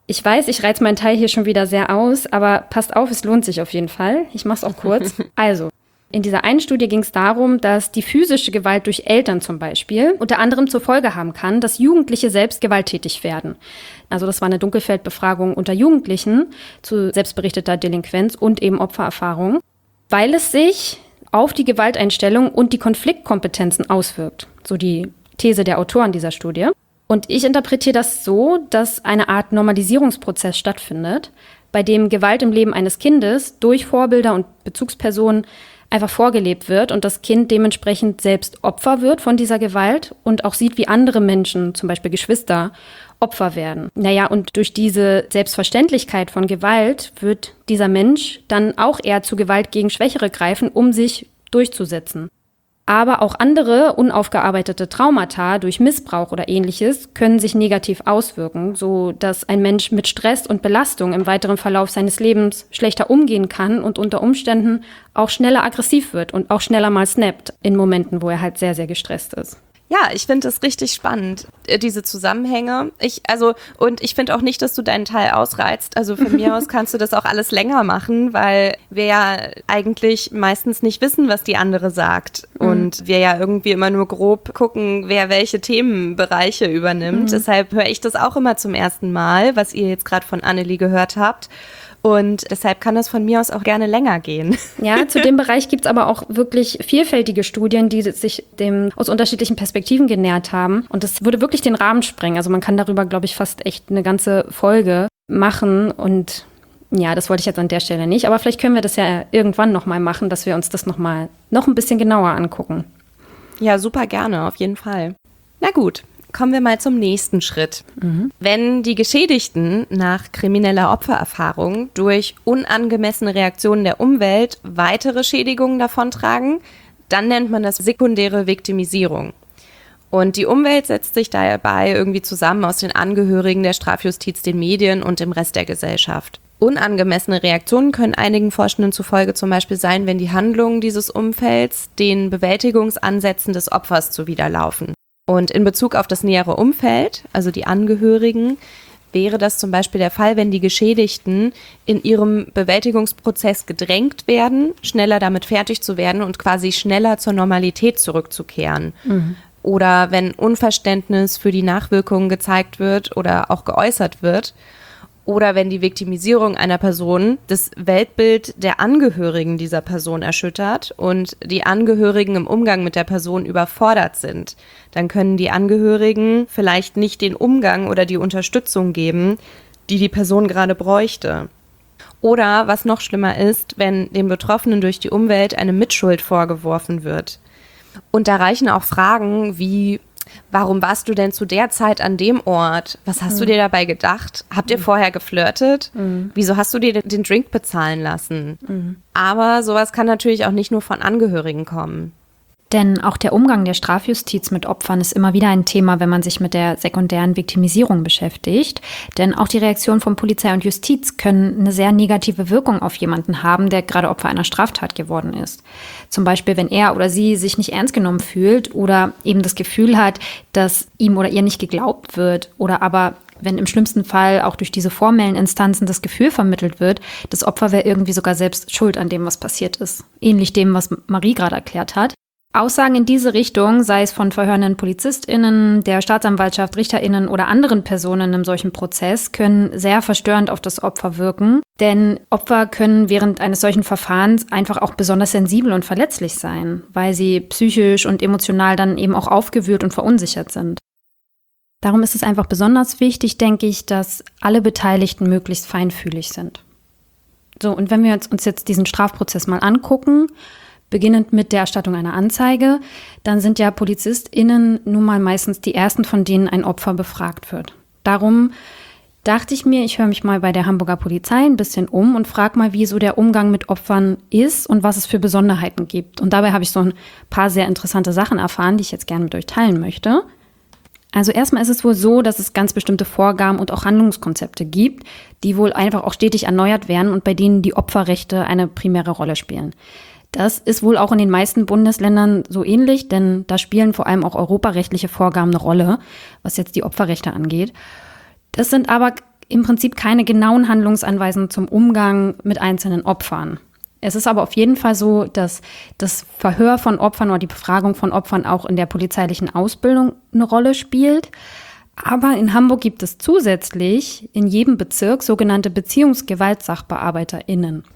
Ich weiß, ich reiz meinen Teil hier schon wieder sehr aus, aber passt auf, es lohnt sich auf jeden Fall. Ich mache es auch kurz. Also, in dieser einen Studie ging es darum, dass die physische Gewalt durch Eltern zum Beispiel unter anderem zur Folge haben kann, dass Jugendliche selbst gewalttätig werden. Also das war eine Dunkelfeldbefragung unter Jugendlichen zu selbstberichteter Delinquenz und eben Opfererfahrung, weil es sich auf die Gewalteinstellung und die Konfliktkompetenzen auswirkt. So die These der Autoren dieser Studie. Und ich interpretiere das so, dass eine Art Normalisierungsprozess stattfindet, bei dem Gewalt im Leben eines Kindes durch Vorbilder und Bezugspersonen einfach vorgelebt wird und das Kind dementsprechend selbst Opfer wird von dieser Gewalt und auch sieht, wie andere Menschen, zum Beispiel Geschwister, Opfer werden. Naja, und durch diese Selbstverständlichkeit von Gewalt wird dieser Mensch dann auch eher zu Gewalt gegen Schwächere greifen, um sich durchzusetzen. Aber auch andere unaufgearbeitete Traumata durch Missbrauch oder Ähnliches können sich negativ auswirken, so dass ein Mensch mit Stress und Belastung im weiteren Verlauf seines Lebens schlechter umgehen kann und unter Umständen auch schneller aggressiv wird und auch schneller mal snappt in Momenten, wo er halt sehr, sehr gestresst ist. Ja, ich finde das richtig spannend, diese Zusammenhänge. Ich finde auch nicht, dass du deinen Teil ausreizt. Also von mir aus kannst du das auch alles länger machen, weil wir ja eigentlich meistens nicht wissen, was die andere sagt. Und wir ja irgendwie immer nur grob gucken, wer welche Themenbereiche übernimmt. Deshalb höre ich das auch immer zum ersten Mal, was ihr jetzt gerade von Annelie gehört habt. Und deshalb kann das von mir aus auch gerne länger gehen. Ja, zu dem Bereich gibt es aber auch wirklich vielfältige Studien, die sich dem aus unterschiedlichen Perspektiven genähert haben. Und das würde wirklich den Rahmen sprengen. Also man kann darüber, glaube ich, fast echt eine ganze Folge machen. Und ja, das wollte ich jetzt an der Stelle nicht. Aber vielleicht können wir das ja irgendwann nochmal machen, dass wir uns das noch ein bisschen genauer angucken. Ja, super gerne, auf jeden Fall. Na gut. Kommen wir mal zum nächsten Schritt. Wenn die Geschädigten nach krimineller Opfererfahrung durch unangemessene Reaktionen der Umwelt weitere Schädigungen davontragen, dann nennt man das sekundäre Viktimisierung. Und die Umwelt setzt sich dabei irgendwie zusammen aus den Angehörigen der Strafjustiz, den Medien und dem Rest der Gesellschaft. Unangemessene Reaktionen können einigen Forschenden zufolge zum Beispiel sein, wenn die Handlungen dieses Umfelds den Bewältigungsansätzen des Opfers zuwiderlaufen. Und in Bezug auf das nähere Umfeld, also die Angehörigen, wäre das zum Beispiel der Fall, wenn die Geschädigten in ihrem Bewältigungsprozess gedrängt werden, schneller damit fertig zu werden und quasi schneller zur Normalität zurückzukehren. Oder wenn Unverständnis für die Nachwirkungen gezeigt wird oder auch geäußert wird. Oder wenn die Viktimisierung einer Person das Weltbild der Angehörigen dieser Person erschüttert und die Angehörigen im Umgang mit der Person überfordert sind, dann können die Angehörigen vielleicht nicht den Umgang oder die Unterstützung geben, die die Person gerade bräuchte. Oder, was noch schlimmer ist, wenn dem Betroffenen durch die Umwelt eine Mitschuld vorgeworfen wird. Und da reichen auch Fragen wie: Warum warst du denn zu der Zeit an dem Ort? Was hast du dir dabei gedacht? Habt ihr vorher geflirtet? Wieso hast du dir den Drink bezahlen lassen? Aber sowas kann natürlich auch nicht nur von Angehörigen kommen. Denn auch der Umgang der Strafjustiz mit Opfern ist immer wieder ein Thema, wenn man sich mit der sekundären Viktimisierung beschäftigt. Denn auch die Reaktionen von Polizei und Justiz können eine sehr negative Wirkung auf jemanden haben, der gerade Opfer einer Straftat geworden ist. Zum Beispiel, wenn er oder sie sich nicht ernst genommen fühlt oder eben das Gefühl hat, dass ihm oder ihr nicht geglaubt wird, oder aber wenn im schlimmsten Fall auch durch diese formellen Instanzen das Gefühl vermittelt wird, das Opfer wäre irgendwie sogar selbst schuld an dem, was passiert ist. Ähnlich dem, was Marie gerade erklärt hat. Aussagen in diese Richtung, sei es von verhörenden PolizistInnen, der Staatsanwaltschaft, RichterInnen oder anderen Personen in solchen Prozess, können sehr verstörend auf das Opfer wirken. Denn Opfer können während eines solchen Verfahrens einfach auch besonders sensibel und verletzlich sein, weil sie psychisch und emotional dann eben auch aufgewühlt und verunsichert sind. Darum ist es einfach besonders wichtig, denke ich, dass alle Beteiligten möglichst feinfühlig sind. So, und wenn wir uns jetzt diesen Strafprozess mal angucken, beginnend mit der Erstattung einer Anzeige, dann sind ja PolizistInnen nun mal meistens die ersten, von denen ein Opfer befragt wird. Darum dachte ich mir, ich höre mich mal bei der Hamburger Polizei ein bisschen um und frage mal, wie so der Umgang mit Opfern ist und was es für Besonderheiten gibt. Und dabei habe ich so ein paar sehr interessante Sachen erfahren, die ich jetzt gerne mit euch teilen möchte. Also erstmal ist es wohl so, dass es ganz bestimmte Vorgaben und auch Handlungskonzepte gibt, die wohl einfach auch stetig erneuert werden und bei denen die Opferrechte eine primäre Rolle spielen. Das ist wohl auch in den meisten Bundesländern so ähnlich, denn da spielen vor allem auch europarechtliche Vorgaben eine Rolle, was jetzt die Opferrechte angeht. Das sind aber im Prinzip keine genauen Handlungsanweisungen zum Umgang mit einzelnen Opfern. Es ist aber auf jeden Fall so, dass das Verhör von Opfern oder die Befragung von Opfern auch in der polizeilichen Ausbildung eine Rolle spielt. Aber in Hamburg gibt es zusätzlich in jedem Bezirk sogenannte BeziehungsgewaltsachbearbeiterInnen.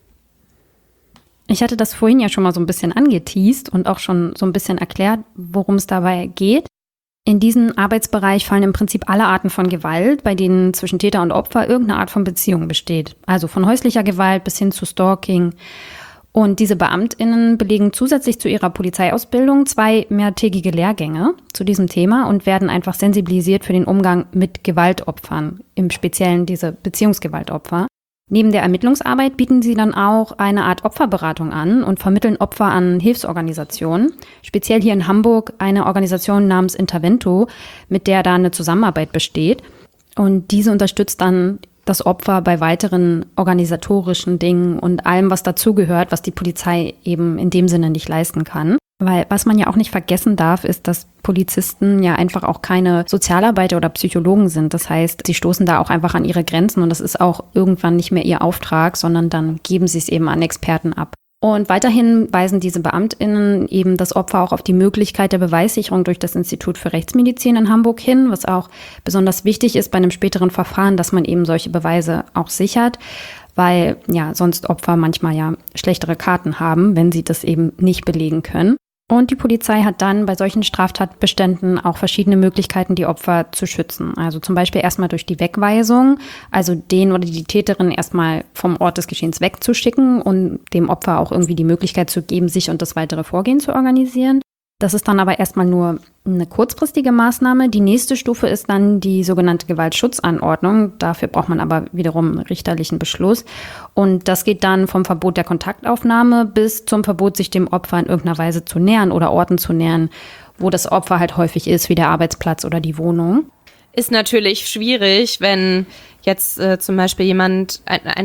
Ich hatte das vorhin ja schon mal so ein bisschen angeteast und auch schon so ein bisschen erklärt, worum es dabei geht. In diesen Arbeitsbereich fallen im Prinzip alle Arten von Gewalt, bei denen zwischen Täter und Opfer irgendeine Art von Beziehung besteht. Also von häuslicher Gewalt bis hin zu Stalking. Und diese BeamtInnen belegen zusätzlich zu ihrer Polizeiausbildung 2 mehrtägige Lehrgänge zu diesem Thema und werden einfach sensibilisiert für den Umgang mit Gewaltopfern, im Speziellen diese Beziehungsgewaltopfer. Neben der Ermittlungsarbeit bieten sie dann auch eine Art Opferberatung an und vermitteln Opfer an Hilfsorganisationen. Speziell hier in Hamburg eine Organisation namens Intervento, mit der da eine Zusammenarbeit besteht. Und diese unterstützt dann das Opfer bei weiteren organisatorischen Dingen und allem, was dazugehört, was die Polizei eben in dem Sinne nicht leisten kann. Weil was man ja auch nicht vergessen darf, ist, dass Polizisten ja einfach auch keine Sozialarbeiter oder Psychologen sind. Das heißt, sie stoßen da auch einfach an ihre Grenzen und das ist auch irgendwann nicht mehr ihr Auftrag, sondern dann geben sie es eben an Experten ab. Und weiterhin weisen diese BeamtInnen eben das Opfer auch auf die Möglichkeit der Beweissicherung durch das Institut für Rechtsmedizin in Hamburg hin, was auch besonders wichtig ist bei einem späteren Verfahren, dass man eben solche Beweise auch sichert, weil ja sonst Opfer manchmal ja schlechtere Karten haben, wenn sie das eben nicht belegen können. Und die Polizei hat dann bei solchen Straftatbeständen auch verschiedene Möglichkeiten, die Opfer zu schützen. Also zum Beispiel erstmal durch die Wegweisung, also den oder die Täterin erstmal vom Ort des Geschehens wegzuschicken und dem Opfer auch irgendwie die Möglichkeit zu geben, sich und das weitere Vorgehen zu organisieren. Das ist dann aber erstmal nur eine kurzfristige Maßnahme. Die nächste Stufe ist dann die sogenannte Gewaltschutzanordnung. Dafür braucht man aber wiederum einen richterlichen Beschluss. Und das geht dann vom Verbot der Kontaktaufnahme bis zum Verbot, sich dem Opfer in irgendeiner Weise zu nähern oder Orten zu nähern, wo das Opfer halt häufig ist, wie der Arbeitsplatz oder die Wohnung. Ist natürlich schwierig, wenn jetzt zum Beispiel jemand,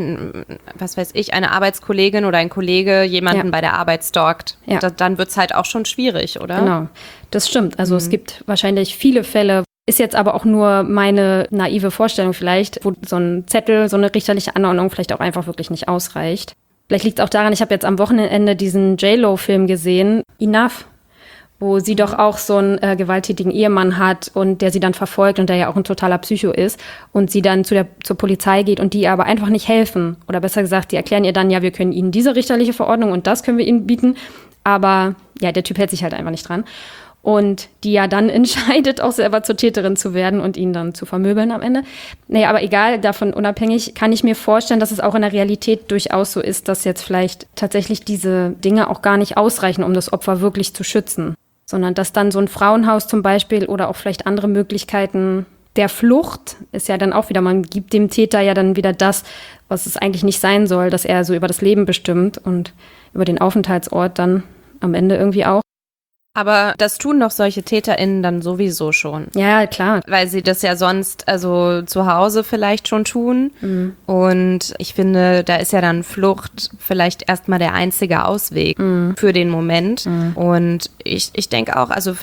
eine Arbeitskollegin oder ein Kollege jemanden bei der Arbeit stalkt. Ja. Dann wird's halt auch schon schwierig, oder? Genau, das stimmt. Also es gibt wahrscheinlich viele Fälle, ist jetzt aber auch nur meine naive Vorstellung vielleicht, wo so ein Zettel, so eine richterliche Anordnung vielleicht auch einfach wirklich nicht ausreicht. Vielleicht liegt es auch daran, ich habe jetzt am Wochenende diesen J-Lo-Film gesehen, Enough, wo sie doch auch so einen gewalttätigen Ehemann hat und der sie dann verfolgt und der ja auch ein totaler Psycho ist und sie dann zur Polizei geht und die aber einfach nicht helfen. Oder besser gesagt, die erklären ihr dann, ja, wir können ihnen diese richterliche Verordnung und das können wir ihnen bieten. Aber ja, der Typ hält sich halt einfach nicht dran. Und die ja dann entscheidet, auch selber zur Täterin zu werden und ihn dann zu vermöbeln am Ende. Naja, aber egal, davon unabhängig kann ich mir vorstellen, dass es auch in der Realität durchaus so ist, dass jetzt vielleicht tatsächlich diese Dinge auch gar nicht ausreichen, um das Opfer wirklich zu schützen. Sondern dass dann so ein Frauenhaus zum Beispiel oder auch vielleicht andere Möglichkeiten der Flucht ist ja dann auch wieder, man gibt dem Täter ja dann wieder das, was es eigentlich nicht sein soll, dass er so über das Leben bestimmt und über den Aufenthaltsort dann am Ende irgendwie auch. Aber das tun doch solche TäterInnen dann sowieso schon. Ja, klar. Weil sie das ja sonst, also zu Hause vielleicht schon tun. Mhm. Und ich finde, da ist ja dann Flucht vielleicht erstmal der einzige Ausweg für den Moment. Mhm. Und ich denke auch, also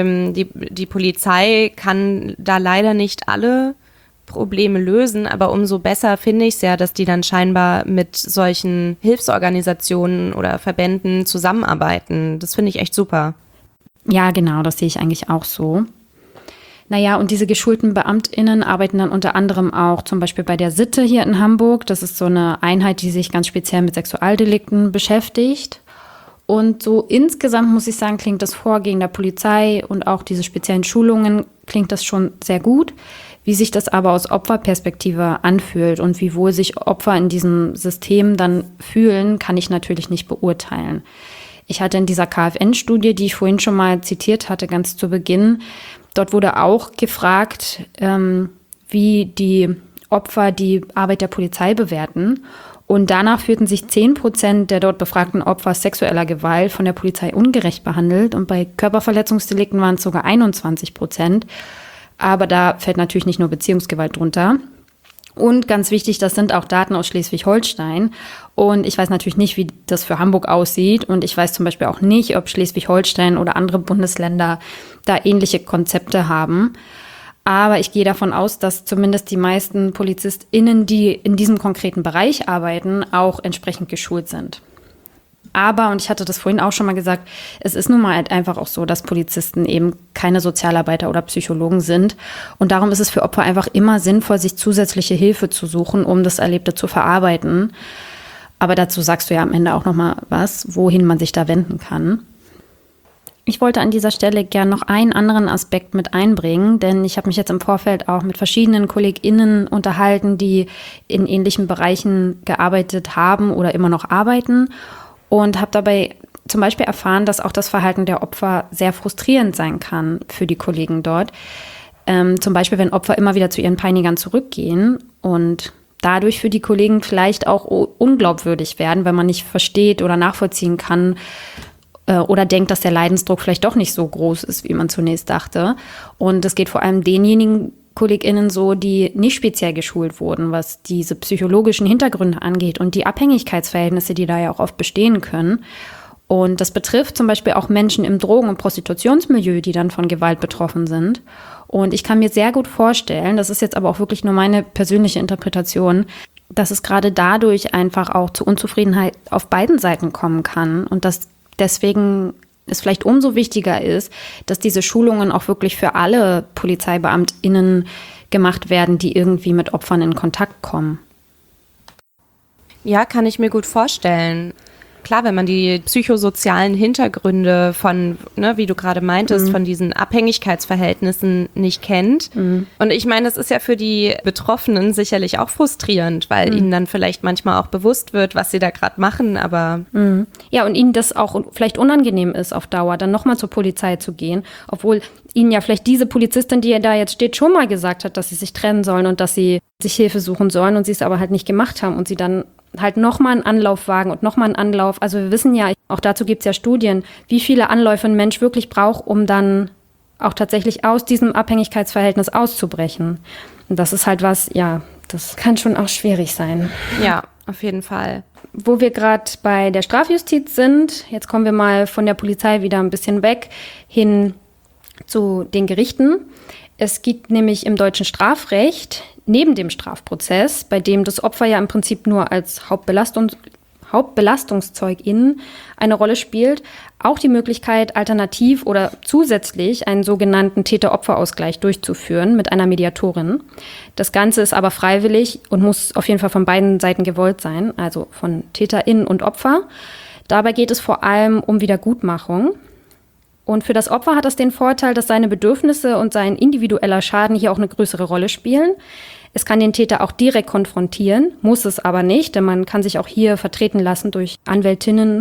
die Polizei kann da leider nicht alle Probleme lösen, aber umso besser finde ich es ja, dass die dann scheinbar mit solchen Hilfsorganisationen oder Verbänden zusammenarbeiten. Das finde ich echt super. Ja, genau, das sehe ich eigentlich auch so. Naja, und diese geschulten BeamtInnen arbeiten dann unter anderem auch zum Beispiel bei der Sitte hier in Hamburg. Das ist so eine Einheit, die sich ganz speziell mit Sexualdelikten beschäftigt. Und so insgesamt muss ich sagen, klingt das Vorgehen der Polizei und auch diese speziellen Schulungen, klingt das schon sehr gut. Wie sich das aber aus Opferperspektive anfühlt und wie wohl sich Opfer in diesem System dann fühlen, kann ich natürlich nicht beurteilen. Ich hatte in dieser KfN-Studie, die ich vorhin schon mal zitiert hatte, ganz zu Beginn, dort wurde auch gefragt, wie die Opfer die Arbeit der Polizei bewerten. Und danach fühlten sich 10% der dort befragten Opfer sexueller Gewalt von der Polizei ungerecht behandelt. Und bei Körperverletzungsdelikten waren es sogar 21%. Aber da fällt natürlich nicht nur Beziehungsgewalt drunter. Und ganz wichtig, das sind auch Daten aus Schleswig-Holstein. Und ich weiß natürlich nicht, wie das für Hamburg aussieht. Und ich weiß zum Beispiel auch nicht, ob Schleswig-Holstein oder andere Bundesländer da ähnliche Konzepte haben. Aber ich gehe davon aus, dass zumindest die meisten PolizistInnen, die in diesem konkreten Bereich arbeiten, auch entsprechend geschult sind. Aber, und ich hatte das vorhin auch schon mal gesagt, es ist nun mal halt einfach auch so, dass Polizisten eben keine Sozialarbeiter oder Psychologen sind. Und darum ist es für Opfer einfach immer sinnvoll, sich zusätzliche Hilfe zu suchen, um das Erlebte zu verarbeiten. Aber dazu sagst du ja am Ende auch noch mal was, wohin man sich da wenden kann. Ich wollte an dieser Stelle gern noch einen anderen Aspekt mit einbringen, denn ich habe mich jetzt im Vorfeld auch mit verschiedenen KollegInnen unterhalten, die in ähnlichen Bereichen gearbeitet haben oder immer noch arbeiten. Und habe dabei zum Beispiel erfahren, dass auch das Verhalten der Opfer sehr frustrierend sein kann für die Kollegen dort. Zum Beispiel, wenn Opfer immer wieder zu ihren Peinigern zurückgehen und dadurch für die Kollegen vielleicht auch unglaubwürdig werden, wenn man nicht versteht oder nachvollziehen kann oder denkt, dass der Leidensdruck vielleicht doch nicht so groß ist, wie man zunächst dachte. Und es geht vor allem denjenigen KollegInnen so, die nicht speziell geschult wurden, was diese psychologischen Hintergründe angeht und die Abhängigkeitsverhältnisse, die da ja auch oft bestehen können. Und das betrifft zum Beispiel auch Menschen im Drogen- und Prostitutionsmilieu, die dann von Gewalt betroffen sind. Und ich kann mir sehr gut vorstellen, das ist jetzt aber auch wirklich nur meine persönliche Interpretation, dass es gerade dadurch einfach auch zu Unzufriedenheit auf beiden Seiten kommen kann und dass deswegen es vielleicht umso wichtiger ist, dass diese Schulungen auch wirklich für alle PolizeibeamtInnen gemacht werden, die irgendwie mit Opfern in Kontakt kommen. Ja, kann ich mir gut vorstellen. Klar, wenn man die psychosozialen Hintergründe von, wie du gerade meintest, von diesen Abhängigkeitsverhältnissen nicht kennt. Und ich meine, es ist ja für die Betroffenen sicherlich auch frustrierend, weil ihnen dann vielleicht manchmal auch bewusst wird, was sie da gerade machen, aber... Ja, und ihnen das auch vielleicht unangenehm ist auf Dauer, dann nochmal zur Polizei zu gehen, obwohl ihnen ja vielleicht diese Polizistin, die da jetzt steht, schon mal gesagt hat, dass sie sich trennen sollen und dass sie sich Hilfe suchen sollen und sie es aber halt nicht gemacht haben und sie dann halt nochmal einen Anlauf wagen und nochmal einen Anlauf. Also wir wissen ja, auch dazu gibt es ja Studien, wie viele Anläufe ein Mensch wirklich braucht, um dann auch tatsächlich aus diesem Abhängigkeitsverhältnis auszubrechen. Und das ist halt was, ja, das kann schon auch schwierig sein. Ja, auf jeden Fall. Wo wir gerade bei der Strafjustiz sind, jetzt kommen wir mal von der Polizei wieder ein bisschen weg, hin zu den Gerichten. Es gibt nämlich im deutschen Strafrecht neben dem Strafprozess, bei dem das Opfer ja im Prinzip nur als Hauptbelastungszeugin eine Rolle spielt, auch die Möglichkeit, alternativ oder zusätzlich einen sogenannten Täter-Opfer-Ausgleich durchzuführen mit einer Mediatorin. Das Ganze ist aber freiwillig und muss auf jeden Fall von beiden Seiten gewollt sein, also von TäterInnen und Opfer. Dabei geht es vor allem um Wiedergutmachung. Und für das Opfer hat das den Vorteil, dass seine Bedürfnisse und sein individueller Schaden hier auch eine größere Rolle spielen. Es kann den Täter auch direkt konfrontieren, muss es aber nicht, denn man kann sich auch hier vertreten lassen durch Anwältinnen.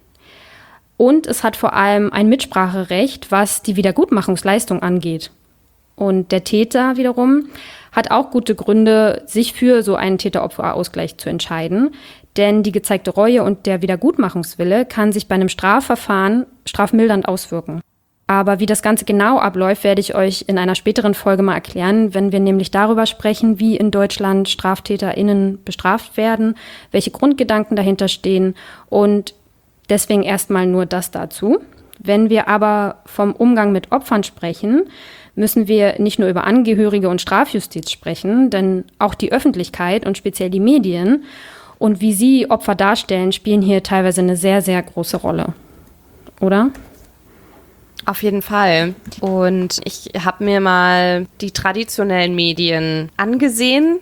Und es hat vor allem ein Mitspracherecht, was die Wiedergutmachungsleistung angeht. Und der Täter wiederum hat auch gute Gründe, sich für so einen Täter-Opfer-Ausgleich zu entscheiden. Denn die gezeigte Reue und der Wiedergutmachungswille kann sich bei einem Strafverfahren strafmildernd auswirken. Aber wie das Ganze genau abläuft, werde ich euch in einer späteren Folge mal erklären, wenn wir nämlich darüber sprechen, wie in Deutschland StraftäterInnen bestraft werden, welche Grundgedanken dahinter stehen und deswegen erstmal nur das dazu. Wenn wir aber vom Umgang mit Opfern sprechen, müssen wir nicht nur über Angehörige und Strafjustiz sprechen, denn auch die Öffentlichkeit und speziell die Medien und wie sie Opfer darstellen, spielen hier teilweise eine sehr, sehr große Rolle. Oder? Auf jeden Fall. Und ich habe mir mal die traditionellen Medien angesehen.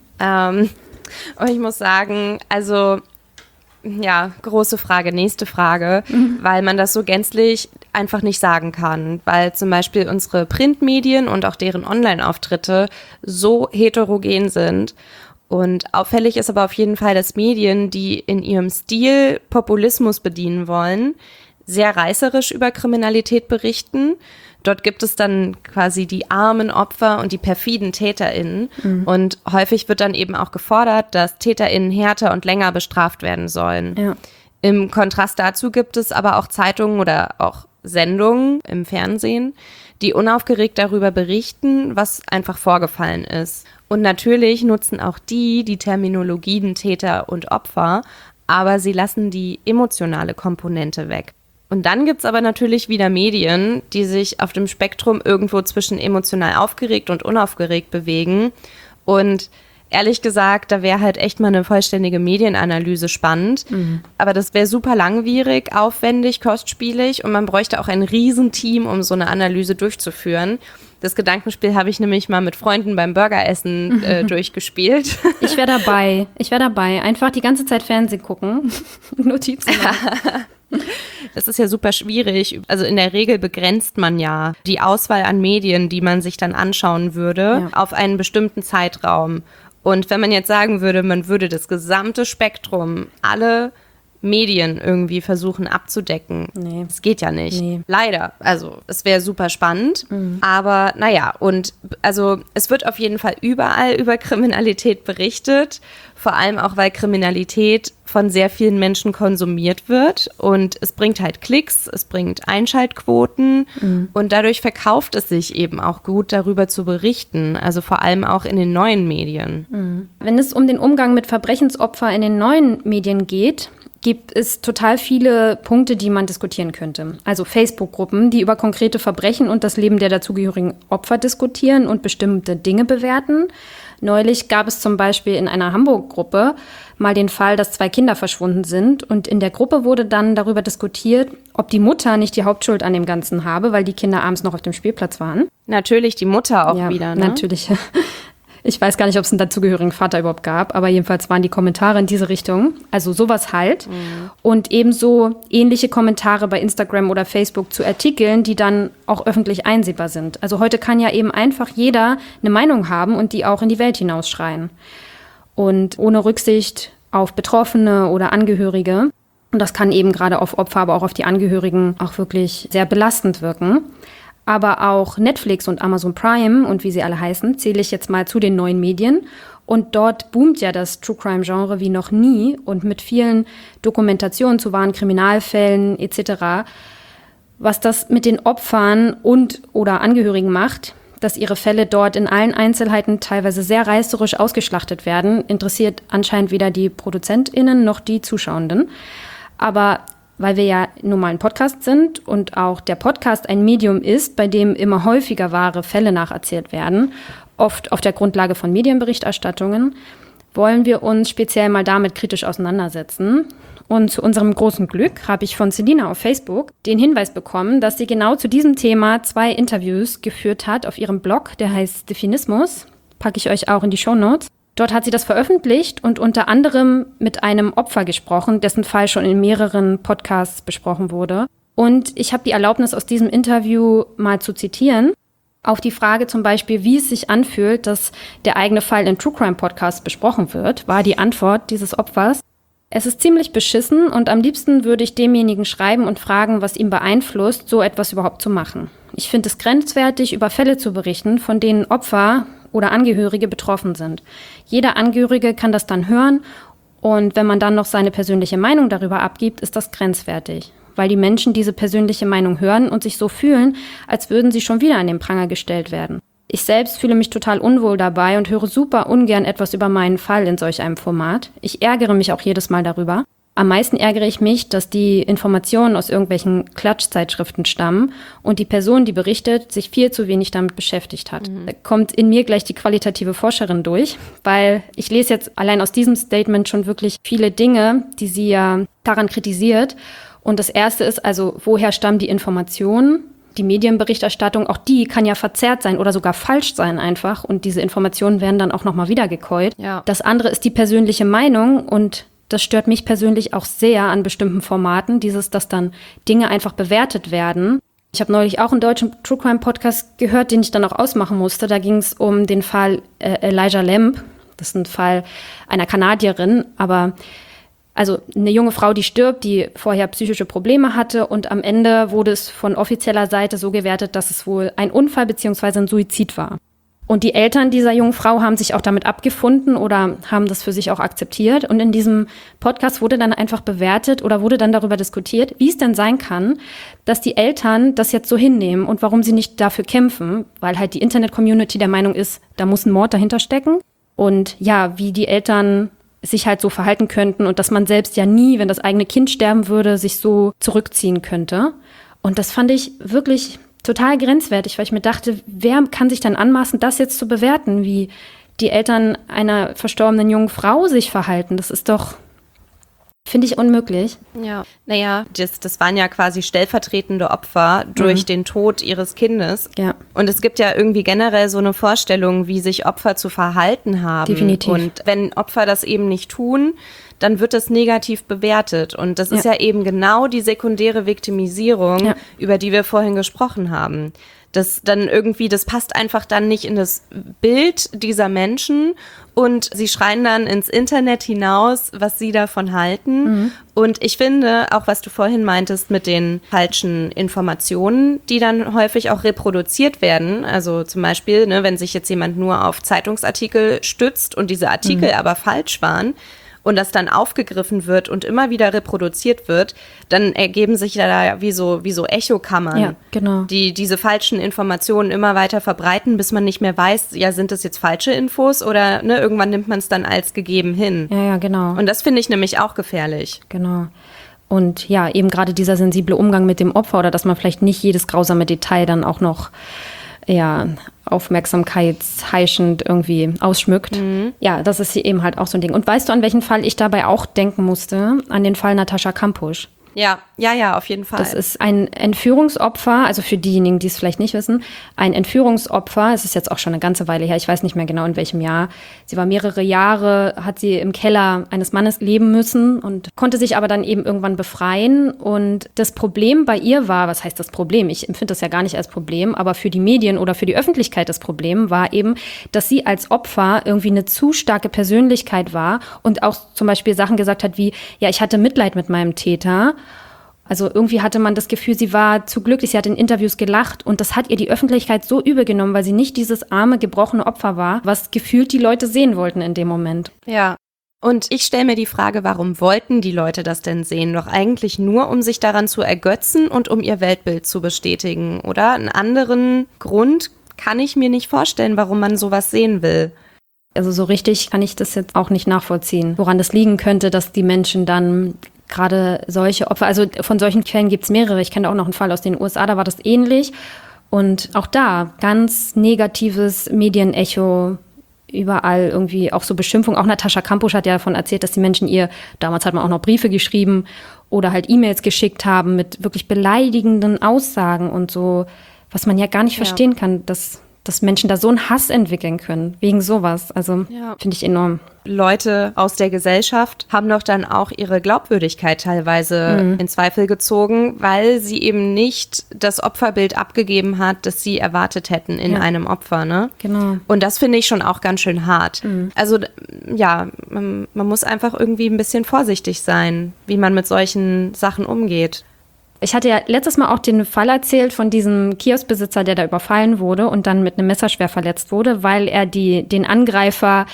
Und ich muss sagen, also ja, große Frage, nächste Frage, weil man das so gänzlich einfach nicht sagen kann, weil zum Beispiel unsere Printmedien und auch deren Online-Auftritte so heterogen sind. Und auffällig ist aber auf jeden Fall, dass Medien, die in ihrem Stil Populismus bedienen wollen, sehr reißerisch über Kriminalität berichten. Dort gibt es dann quasi die armen Opfer und die perfiden TäterInnen. Und häufig wird dann eben auch gefordert, dass TäterInnen härter und länger bestraft werden sollen. Ja. Im Kontrast dazu gibt es aber auch Zeitungen oder auch Sendungen im Fernsehen, die unaufgeregt darüber berichten, was einfach vorgefallen ist. Und natürlich nutzen auch die Terminologien Täter und Opfer, aber sie lassen die emotionale Komponente weg. Und dann gibt's aber natürlich wieder Medien, die sich auf dem Spektrum irgendwo zwischen emotional aufgeregt und unaufgeregt bewegen. Und ehrlich gesagt, da wäre halt echt mal eine vollständige Medienanalyse spannend. Aber das wäre super langwierig, aufwendig, kostspielig und man bräuchte auch ein Riesenteam, um so eine Analyse durchzuführen. Das Gedankenspiel habe ich nämlich mal mit Freunden beim Burgeressen durchgespielt. Ich wäre dabei. Einfach die ganze Zeit Fernsehen gucken. Notizen machen. Das ist ja super schwierig. Also in der Regel begrenzt man ja die Auswahl an Medien, die man sich dann anschauen würde, auf einen bestimmten Zeitraum. Und wenn man jetzt sagen würde, man würde das gesamte Spektrum, alle Medien irgendwie versuchen abzudecken. Nee. Das geht ja nicht. Nee. Leider. Also es wäre super spannend. Aber naja, und also es wird auf jeden Fall überall über Kriminalität berichtet. Vor allem auch, weil Kriminalität von sehr vielen Menschen konsumiert wird. Und es bringt halt Klicks, es bringt Einschaltquoten. Und dadurch verkauft es sich eben auch gut, darüber zu berichten. Also vor allem auch in den neuen Medien. Wenn es um den Umgang mit Verbrechensopfern in den neuen Medien geht, gibt es total viele Punkte, die man diskutieren könnte. Also Facebook-Gruppen, die über konkrete Verbrechen und das Leben der dazugehörigen Opfer diskutieren und bestimmte Dinge bewerten. Neulich gab es zum Beispiel in einer Hamburg-Gruppe mal den Fall, dass 2 Kinder verschwunden sind. Und in der Gruppe wurde dann darüber diskutiert, ob die Mutter nicht die Hauptschuld an dem Ganzen habe, weil die Kinder abends noch auf dem Spielplatz waren. Natürlich die Mutter auch wieder, ne? Natürlich. Ich weiß gar nicht, ob es einen dazugehörigen Vater überhaupt gab, aber jedenfalls waren die Kommentare in diese Richtung. Also sowas halt. Und ebenso ähnliche Kommentare bei Instagram oder Facebook zu Artikeln, die dann auch öffentlich einsehbar sind. Also heute kann ja eben einfach jeder eine Meinung haben und die auch in die Welt hinausschreien. Und ohne Rücksicht auf Betroffene oder Angehörige. Und das kann eben gerade auf Opfer, aber auch auf die Angehörigen auch wirklich sehr belastend wirken. Aber auch Netflix und Amazon Prime und wie sie alle heißen, zähle ich jetzt mal zu den neuen Medien. Und dort boomt ja das True-Crime-Genre wie noch nie und mit vielen Dokumentationen zu wahren Kriminalfällen etc. Was das mit den Opfern und oder Angehörigen macht, dass ihre Fälle dort in allen Einzelheiten teilweise sehr reißerisch ausgeschlachtet werden, interessiert anscheinend weder die ProduzentInnen noch die Zuschauenden. Aber weil wir ja nun mal ein Podcast sind und auch der Podcast ein Medium ist, bei dem immer häufiger wahre Fälle nacherzählt werden, oft auf der Grundlage von Medienberichterstattungen, wollen wir uns speziell mal damit kritisch auseinandersetzen. Und zu unserem großen Glück habe ich von Selina auf Facebook den Hinweis bekommen, dass sie genau zu diesem Thema 2 Interviews geführt hat auf ihrem Blog, der heißt Definismus, packe ich euch auch in die Shownotes. Dort hat sie das veröffentlicht und unter anderem mit einem Opfer gesprochen, dessen Fall schon in mehreren Podcasts besprochen wurde. Und ich habe die Erlaubnis, aus diesem Interview mal zu zitieren. Auf die Frage zum Beispiel, wie es sich anfühlt, dass der eigene Fall in True Crime Podcasts besprochen wird, war die Antwort dieses Opfers: Es ist ziemlich beschissen und am liebsten würde ich demjenigen schreiben und fragen, was ihn beeinflusst, so etwas überhaupt zu machen. Ich finde es grenzwertig, über Fälle zu berichten, von denen Opfer oder Angehörige betroffen sind. Jeder Angehörige kann das dann hören und wenn man dann noch seine persönliche Meinung darüber abgibt, ist das grenzwertig, weil die Menschen diese persönliche Meinung hören und sich so fühlen, als würden sie schon wieder an den Pranger gestellt werden. Ich selbst fühle mich total unwohl dabei und höre super ungern etwas über meinen Fall in solch einem Format. Ich ärgere mich auch jedes Mal darüber. Am meisten ärgere ich mich, dass die Informationen aus irgendwelchen Klatschzeitschriften stammen und die Person, die berichtet, sich viel zu wenig damit beschäftigt hat. Da kommt in mir gleich die qualitative Forscherin durch, weil ich lese jetzt allein aus diesem Statement schon wirklich viele Dinge, die sie ja daran kritisiert. Und das erste ist also, woher stammen die Informationen? Die Medienberichterstattung, auch die kann ja verzerrt sein oder sogar falsch sein einfach. Und diese Informationen werden dann auch nochmal wiedergekäut. Ja. Das andere ist die persönliche Meinung und das stört mich persönlich auch sehr an bestimmten Formaten, dass dann Dinge einfach bewertet werden. Ich habe neulich auch einen deutschen True Crime Podcast gehört, den ich dann auch ausmachen musste. Da ging es um den Fall Elijah Lamb. Das ist ein Fall einer Kanadierin, aber also eine junge Frau, die stirbt, die vorher psychische Probleme hatte und am Ende wurde es von offizieller Seite so gewertet, dass es wohl ein Unfall bzw. ein Suizid war. Und die Eltern dieser jungen Frau haben sich auch damit abgefunden oder haben das für sich auch akzeptiert. Und in diesem Podcast wurde dann einfach bewertet oder wurde dann darüber diskutiert, wie es denn sein kann, dass die Eltern das jetzt so hinnehmen und warum sie nicht dafür kämpfen, weil halt die Internet-Community der Meinung ist, da muss ein Mord dahinter stecken. Und ja, wie die Eltern sich halt so verhalten könnten und dass man selbst ja nie, wenn das eigene Kind sterben würde, sich so zurückziehen könnte. Und das fand ich wirklich total grenzwertig, weil ich mir dachte, wer kann sich dann anmaßen, das jetzt zu bewerten, wie die Eltern einer verstorbenen jungen Frau sich verhalten? Das ist doch, finde ich, unmöglich. Ja, naja, das waren ja quasi stellvertretende Opfer durch den Tod ihres Kindes. Ja. Und es gibt ja irgendwie generell so eine Vorstellung, wie sich Opfer zu verhalten haben. Definitiv. Und wenn Opfer das eben nicht tun, dann wird das negativ bewertet. Und das ist ja eben genau die sekundäre Viktimisierung, über die wir vorhin gesprochen haben. Das dann irgendwie, das passt einfach dann nicht in das Bild dieser Menschen und sie schreien dann ins Internet hinaus, was sie davon halten. Und ich finde, auch was du vorhin meintest mit den falschen Informationen, die dann häufig auch reproduziert werden, also zum Beispiel, ne, wenn sich jetzt jemand nur auf Zeitungsartikel stützt und diese Artikel aber falsch waren, und das dann aufgegriffen wird und immer wieder reproduziert wird, dann ergeben sich da wie so Echokammern, die diese falschen Informationen immer weiter verbreiten, bis man nicht mehr weiß, ja, sind das jetzt falsche Infos oder ne, irgendwann nimmt man es dann als gegeben hin. Ja, genau. Und das finde ich nämlich auch gefährlich. Genau. Und ja, eben gerade dieser sensible Umgang mit dem Opfer oder dass man vielleicht nicht jedes grausame Detail dann auch noch aufmerksamkeitsheischend irgendwie ausschmückt. Ja, das ist hier eben halt auch so ein Ding. Und weißt du, an welchen Fall ich dabei auch denken musste? An den Fall Natascha Kampusch. Ja, auf jeden Fall. Das ist ein Entführungsopfer, also für diejenigen, die es vielleicht nicht wissen, ein Entführungsopfer, es ist jetzt auch schon eine ganze Weile her, ich weiß nicht mehr genau in welchem Jahr. Sie war mehrere Jahre, hat sie im Keller eines Mannes leben müssen und konnte sich aber dann eben irgendwann befreien. Und das Problem bei ihr war, was heißt das Problem? Ich empfinde das ja gar nicht als Problem, aber für die Medien oder für die Öffentlichkeit das Problem war eben, dass sie als Opfer irgendwie eine zu starke Persönlichkeit war und auch zum Beispiel Sachen gesagt hat wie, ja, ich hatte Mitleid mit meinem Täter. Also irgendwie hatte man das Gefühl, sie war zu glücklich, sie hat in Interviews gelacht und das hat ihr die Öffentlichkeit so übel genommen, weil sie nicht dieses arme, gebrochene Opfer war, was gefühlt die Leute sehen wollten in dem Moment. Ja. Und ich stelle mir die Frage, warum wollten die Leute das denn sehen? Doch eigentlich nur, um sich daran zu ergötzen und um ihr Weltbild zu bestätigen, oder? Einen anderen Grund kann ich mir nicht vorstellen, warum man sowas sehen will. Also so richtig kann ich das jetzt auch nicht nachvollziehen, woran das liegen könnte, dass die Menschen dann gerade solche Opfer, also von solchen Quellen gibt es mehrere. Ich kenne auch noch einen Fall aus den USA, da war das ähnlich. Und auch da ganz negatives Medienecho, überall irgendwie auch so Beschimpfung. Auch Natascha Kampusch hat ja davon erzählt, dass die Menschen ihr, damals hat man auch noch Briefe geschrieben oder halt E-Mails geschickt haben mit wirklich beleidigenden Aussagen und so, was man ja gar nicht verstehen kann, dass Menschen da so einen Hass entwickeln können, wegen sowas. Also finde ich enorm. Leute aus der Gesellschaft haben doch dann auch ihre Glaubwürdigkeit teilweise in Zweifel gezogen, weil sie eben nicht das Opferbild abgegeben hat, das sie erwartet hätten in einem Opfer, ne? Genau. Und das finde ich schon auch ganz schön hart. Also ja, man muss einfach irgendwie ein bisschen vorsichtig sein, wie man mit solchen Sachen umgeht. Ich hatte ja letztes Mal auch den Fall erzählt von diesem Kioskbesitzer, der da überfallen wurde und dann mit einem Messer schwer verletzt wurde, weil er den Angreifer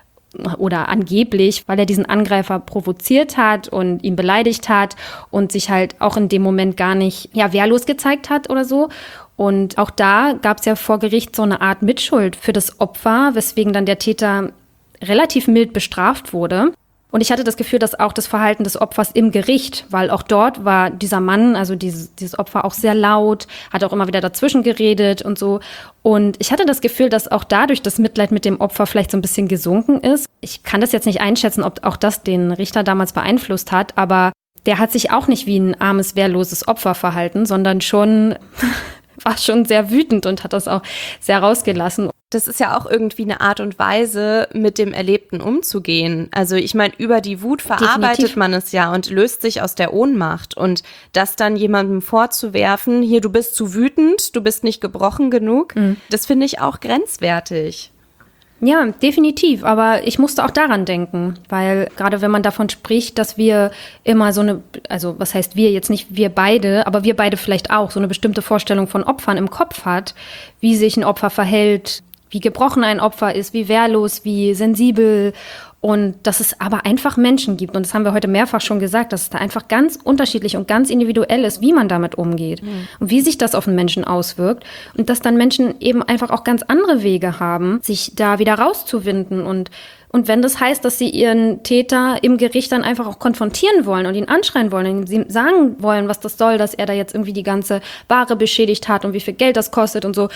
oder angeblich, weil er diesen Angreifer provoziert hat und ihn beleidigt hat und sich halt auch in dem Moment gar nicht wehrlos gezeigt hat oder so. Und auch da gab es ja vor Gericht so eine Art Mitschuld für das Opfer, weswegen dann der Täter relativ mild bestraft wurde. Und ich hatte das Gefühl, dass auch das Verhalten des Opfers im Gericht, weil auch dort war dieser Mann, also dieses Opfer auch sehr laut, hat auch immer wieder dazwischen geredet und so. Und ich hatte das Gefühl, dass auch dadurch das Mitleid mit dem Opfer vielleicht so ein bisschen gesunken ist. Ich kann das jetzt nicht einschätzen, ob auch das den Richter damals beeinflusst hat, aber der hat sich auch nicht wie ein armes, wehrloses Opfer verhalten, sondern war schon sehr wütend und hat das auch sehr rausgelassen. Das ist ja auch irgendwie eine Art und Weise, mit dem Erlebten umzugehen. Also ich meine, über die Wut verarbeitet man es ja und löst sich aus der Ohnmacht. Und das dann jemandem vorzuwerfen, hier, du bist zu wütend, du bist nicht gebrochen genug, das finde ich auch grenzwertig. Ja, definitiv. Aber ich musste auch daran denken, weil gerade wenn man davon spricht, dass wir immer also was heißt wir, jetzt nicht wir beide, aber wir beide vielleicht auch, so eine bestimmte Vorstellung von Opfern im Kopf hat, wie sich ein Opfer verhält, wie gebrochen ein Opfer ist, wie wehrlos, wie sensibel Und dass es aber einfach Menschen gibt, und das haben wir heute mehrfach schon gesagt, dass es da einfach ganz unterschiedlich und ganz individuell ist, wie man damit umgeht und wie sich das auf den Menschen auswirkt. Und dass dann Menschen eben einfach auch ganz andere Wege haben, sich da wieder rauszuwinden. Und wenn das heißt, dass sie ihren Täter im Gericht dann einfach auch konfrontieren wollen und ihn anschreien wollen und ihm sagen wollen, was das soll, dass er da jetzt irgendwie die ganze Ware beschädigt hat und wie viel Geld das kostet und so.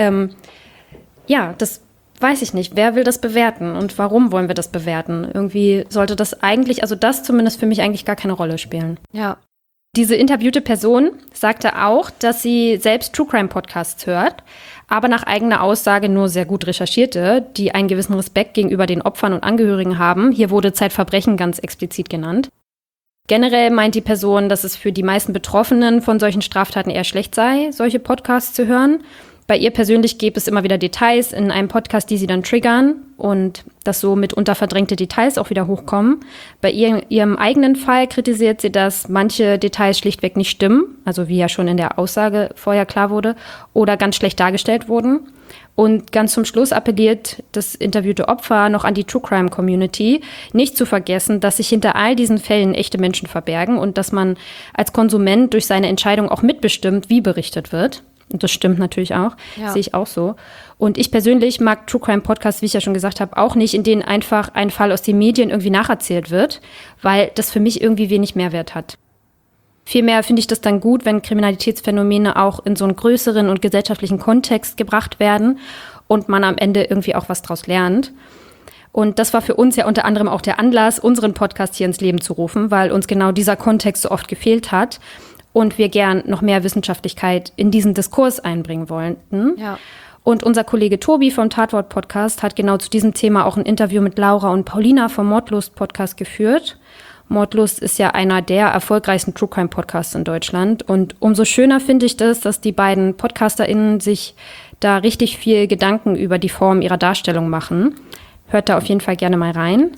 Das weiß ich nicht. Wer will das bewerten und warum wollen wir das bewerten? Irgendwie sollte das eigentlich, also das zumindest für mich eigentlich gar keine Rolle spielen. Ja. Diese interviewte Person sagte auch, dass sie selbst True-Crime-Podcasts hört, aber nach eigener Aussage nur sehr gut recherchierte, die einen gewissen Respekt gegenüber den Opfern und Angehörigen haben. Hier wurde Zeitverbrechen ganz explizit genannt. Generell meint die Person, dass es für die meisten Betroffenen von solchen Straftaten eher schlecht sei, solche Podcasts zu hören. Bei ihr persönlich gäbe es immer wieder Details in einem Podcast, die sie dann triggern und dass so mitunter verdrängte Details auch wieder hochkommen. Bei ihrem eigenen Fall kritisiert sie, dass manche Details schlichtweg nicht stimmen, also wie ja schon in der Aussage vorher klar wurde, oder ganz schlecht dargestellt wurden. Und ganz zum Schluss appelliert das interviewte Opfer noch an die True Crime Community, nicht zu vergessen, dass sich hinter all diesen Fällen echte Menschen verbergen und dass man als Konsument durch seine Entscheidung auch mitbestimmt, wie berichtet wird. Und das stimmt natürlich auch, sehe ich auch so. Und ich persönlich mag True Crime Podcasts, wie ich ja schon gesagt habe, auch nicht, in denen einfach ein Fall aus den Medien irgendwie nacherzählt wird, weil das für mich irgendwie wenig Mehrwert hat. Vielmehr finde ich das dann gut, wenn Kriminalitätsphänomene auch in so einen größeren und gesellschaftlichen Kontext gebracht werden und man am Ende irgendwie auch was draus lernt. Und das war für uns ja unter anderem auch der Anlass, unseren Podcast hier ins Leben zu rufen, weil uns genau dieser Kontext so oft gefehlt hat. Und wir gern noch mehr Wissenschaftlichkeit in diesen Diskurs einbringen wollten. Ja. Und unser Kollege Tobi vom Tatwort-Podcast hat genau zu diesem Thema auch ein Interview mit Laura und Paulina vom Mordlust-Podcast geführt. Mordlust ist ja einer der erfolgreichsten True-Crime-Podcasts in Deutschland. Und umso schöner finde ich das, dass die beiden PodcasterInnen sich da richtig viel Gedanken über die Form ihrer Darstellung machen. Hört da auf jeden Fall gerne mal rein.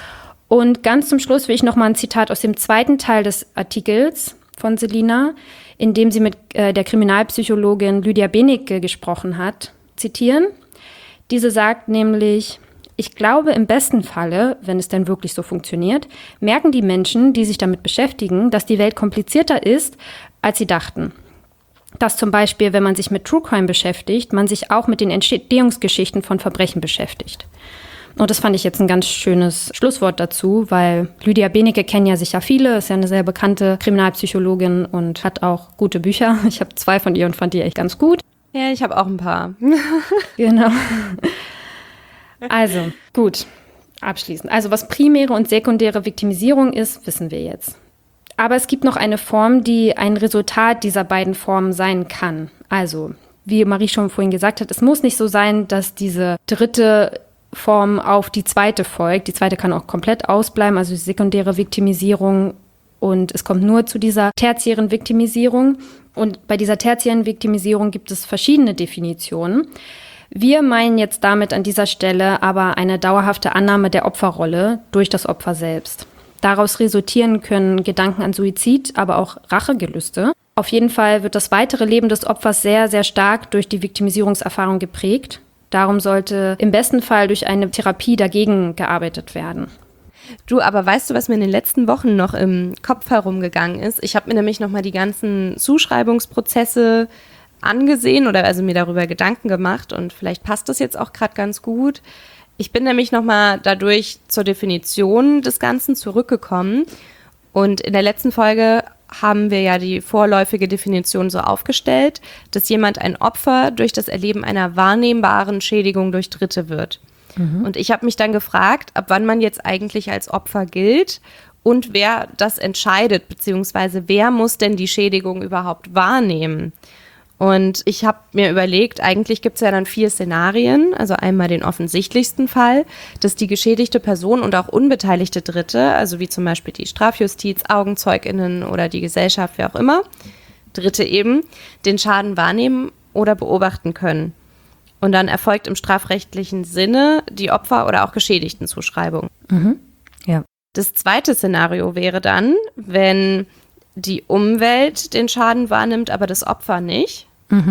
Und ganz zum Schluss will ich noch mal ein Zitat aus dem zweiten Teil des Artikels von Selina, in dem sie mit der Kriminalpsychologin Lydia Benecke gesprochen hat, zitieren. Diese sagt nämlich: Ich glaube, im besten Falle, wenn es denn wirklich so funktioniert, merken die Menschen, die sich damit beschäftigen, dass die Welt komplizierter ist, als sie dachten. Dass zum Beispiel, wenn man sich mit True Crime beschäftigt, man sich auch mit den Entstehungsgeschichten von Verbrechen beschäftigt. Und das fand ich jetzt ein ganz schönes Schlusswort dazu, weil Lydia Benecke kennen ja sicher viele, ist ja eine sehr bekannte Kriminalpsychologin und hat auch gute Bücher. Ich habe 2 von ihr und fand die echt ganz gut. Ja, ich habe auch ein paar. Genau. Also, gut, abschließend. Also, was primäre und sekundäre Viktimisierung ist, wissen wir jetzt. Aber es gibt noch eine Form, die ein Resultat dieser beiden Formen sein kann. Also, wie Marie schon vorhin gesagt hat, es muss nicht so sein, dass diese dritte Form auf die zweite folgt. Die zweite kann auch komplett ausbleiben, also die sekundäre Viktimisierung. Und es kommt nur zu dieser tertiären Viktimisierung. Und bei dieser tertiären Viktimisierung gibt es verschiedene Definitionen. Wir meinen jetzt damit an dieser Stelle aber eine dauerhafte Annahme der Opferrolle durch das Opfer selbst. Daraus resultieren können Gedanken an Suizid, aber auch Rachegelüste. Auf jeden Fall wird das weitere Leben des Opfers sehr, sehr stark durch die Viktimisierungserfahrung geprägt. Darum sollte im besten Fall durch eine Therapie dagegen gearbeitet werden. Du, aber weißt du, was mir in den letzten Wochen noch im Kopf herumgegangen ist? Ich habe mir nämlich nochmal die ganzen Zuschreibungsprozesse angesehen oder also mir darüber Gedanken gemacht und vielleicht passt das jetzt auch gerade ganz gut. Ich bin nämlich nochmal dadurch zur Definition des Ganzen zurückgekommen und in der letzten Folge haben wir ja die vorläufige Definition so aufgestellt, dass jemand ein Opfer durch das Erleben einer wahrnehmbaren Schädigung durch Dritte wird. Und ich habe mich dann gefragt, ab wann man jetzt eigentlich als Opfer gilt und wer das entscheidet, beziehungsweise wer muss denn die Schädigung überhaupt wahrnehmen. Und ich habe mir überlegt, eigentlich gibt es ja dann 4 Szenarien, also einmal den offensichtlichsten Fall, dass die geschädigte Person und auch unbeteiligte Dritte, also wie zum Beispiel die Strafjustiz, AugenzeugInnen oder die Gesellschaft, wer auch immer, Dritte eben, den Schaden wahrnehmen oder beobachten können. Und dann erfolgt im strafrechtlichen Sinne die Opfer- oder auch Geschädigtenzuschreibung. Ja. Das zweite Szenario wäre dann, wenn die Umwelt den Schaden wahrnimmt, aber das Opfer nicht. Und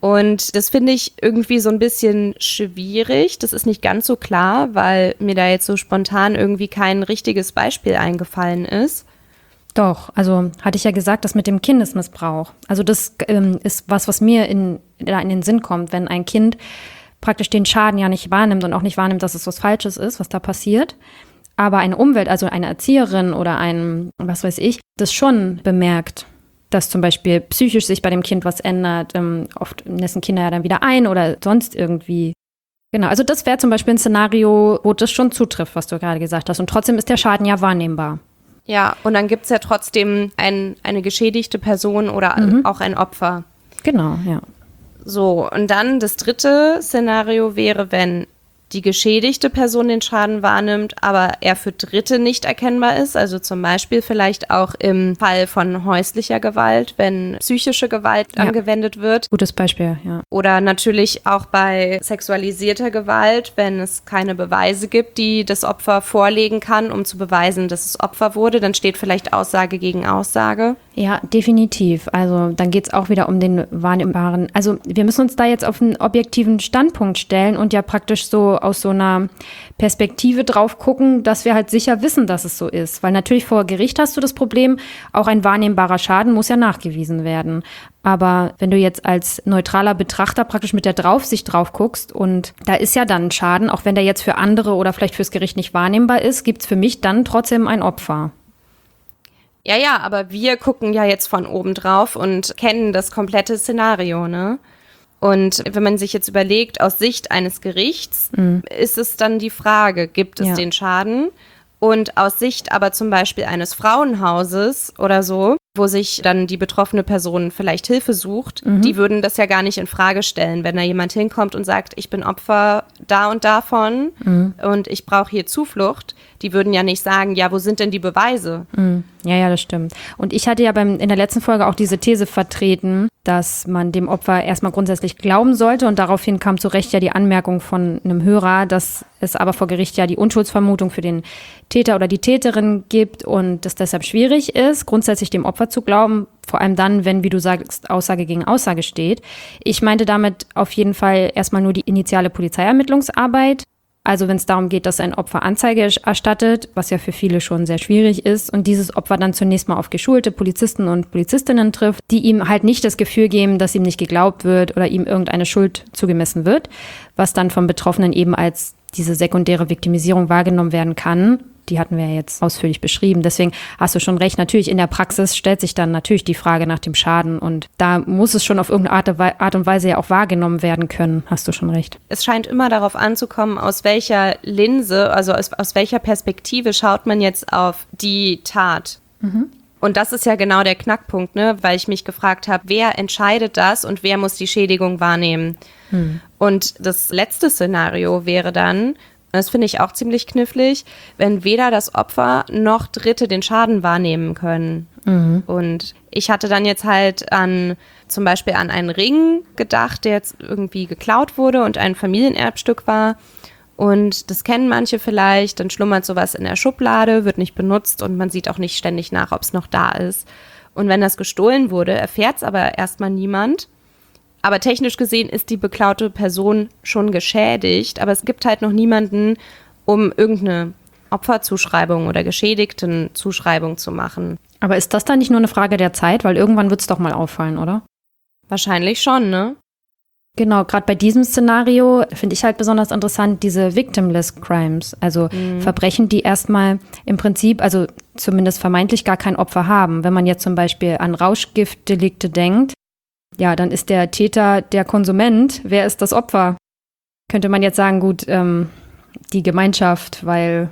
Und das finde ich irgendwie so ein bisschen schwierig. Das ist nicht ganz so klar, weil mir da jetzt so spontan irgendwie kein richtiges Beispiel eingefallen ist. Doch, also hatte ich ja gesagt, das mit dem Kindesmissbrauch. Also das ist was mir in den Sinn kommt, wenn ein Kind praktisch den Schaden ja nicht wahrnimmt und auch nicht wahrnimmt, dass es was Falsches ist, was da passiert. Aber eine Umwelt, also eine Erzieherin oder ein, was weiß ich, das schon bemerkt, dass zum Beispiel psychisch sich bei dem Kind was ändert. Oft nässen Kinder ja dann wieder ein oder sonst irgendwie. Genau, also das wäre zum Beispiel ein Szenario, wo das schon zutrifft, was du gerade gesagt hast. Und trotzdem ist der Schaden ja wahrnehmbar. Ja, und dann gibt es ja trotzdem eine geschädigte Person oder auch ein Opfer. Genau, ja. So, und dann das dritte Szenario wäre, wenn die geschädigte Person den Schaden wahrnimmt, aber er für Dritte nicht erkennbar ist. Also zum Beispiel vielleicht auch im Fall von häuslicher Gewalt, wenn psychische Gewalt angewendet wird. Gutes Beispiel, ja. Oder natürlich auch bei sexualisierter Gewalt, wenn es keine Beweise gibt, die das Opfer vorlegen kann, um zu beweisen, dass es Opfer wurde, dann steht vielleicht Aussage gegen Aussage. Ja, definitiv. Also dann geht es auch wieder um den wahrnehmbaren. Also wir müssen uns da jetzt auf einen objektiven Standpunkt stellen und ja praktisch so aus so einer Perspektive drauf gucken, dass wir halt sicher wissen, dass es so ist. Weil natürlich vor Gericht hast du das Problem, auch ein wahrnehmbarer Schaden muss ja nachgewiesen werden. Aber wenn du jetzt als neutraler Betrachter praktisch mit der Draufsicht drauf guckst und da ist ja dann ein Schaden, auch wenn der jetzt für andere oder vielleicht fürs Gericht nicht wahrnehmbar ist, gibt es für mich dann trotzdem ein Opfer. Ja, aber wir gucken ja jetzt von oben drauf und kennen das komplette Szenario, ne? Und wenn man sich jetzt überlegt, aus Sicht eines Gerichts, ist es dann die Frage, gibt es den Schaden? Und aus Sicht aber zum Beispiel eines Frauenhauses oder so, wo sich dann die betroffene Person vielleicht Hilfe sucht, die würden das ja gar nicht in Frage stellen, wenn da jemand hinkommt und sagt, ich bin Opfer da und davon und ich brauche hier Zuflucht. Die würden ja nicht sagen, ja, wo sind denn die Beweise? Ja, das stimmt. Und ich hatte ja in der letzten Folge auch diese These vertreten, dass man dem Opfer erstmal grundsätzlich glauben sollte und daraufhin kam zu Recht ja die Anmerkung von einem Hörer, dass es aber vor Gericht ja die Unschuldsvermutung für den Täter oder die Täterin gibt und das deshalb schwierig ist, grundsätzlich dem Opfer zu glauben, vor allem dann, wenn, wie du sagst, Aussage gegen Aussage steht. Ich meinte damit auf jeden Fall erstmal nur die initiale Polizeiermittlungsarbeit. Also wenn es darum geht, dass ein Opfer Anzeige erstattet, was ja für viele schon sehr schwierig ist, und dieses Opfer dann zunächst mal auf geschulte Polizisten und Polizistinnen trifft, die ihm halt nicht das Gefühl geben, dass ihm nicht geglaubt wird oder ihm irgendeine Schuld zugemessen wird, was dann vom Betroffenen eben als diese sekundäre Viktimisierung wahrgenommen werden kann. Die hatten wir ja jetzt ausführlich beschrieben. Deswegen hast du schon recht. Natürlich in der Praxis stellt sich dann natürlich die Frage nach dem Schaden. Und da muss es schon auf irgendeine Art und Weise ja auch wahrgenommen werden können. Hast du schon recht. Es scheint immer darauf anzukommen, aus welcher Linse, also aus welcher Perspektive schaut man jetzt auf die Tat. Und das ist ja genau der Knackpunkt, ne? Weil ich mich gefragt habe, wer entscheidet das und wer muss die Schädigung wahrnehmen? Und das letzte Szenario wäre dann, das finde ich auch ziemlich knifflig, wenn weder das Opfer noch Dritte den Schaden wahrnehmen können. Und ich hatte dann jetzt halt zum Beispiel an einen Ring gedacht, der jetzt irgendwie geklaut wurde und ein Familienerbstück war. Und das kennen manche vielleicht, dann schlummert sowas in der Schublade, wird nicht benutzt und man sieht auch nicht ständig nach, ob es noch da ist. Und wenn das gestohlen wurde, erfährt es aber erstmal niemand. Aber technisch gesehen ist die beklaute Person schon geschädigt, aber es gibt halt noch niemanden, um irgendeine Opferzuschreibung oder Geschädigtenzuschreibung zu machen. Aber ist das dann nicht nur eine Frage der Zeit? Weil irgendwann wird es doch mal auffallen, oder? Wahrscheinlich schon, ne? Genau, gerade bei diesem Szenario finde ich halt besonders interessant diese Victimless Crimes, also Verbrechen, die erstmal im Prinzip, also zumindest vermeintlich gar kein Opfer haben. Wenn man jetzt zum Beispiel an Rauschgiftdelikte denkt, ja, dann ist der Täter der Konsument. Wer ist das Opfer? Könnte man jetzt sagen, gut, die Gemeinschaft, weil,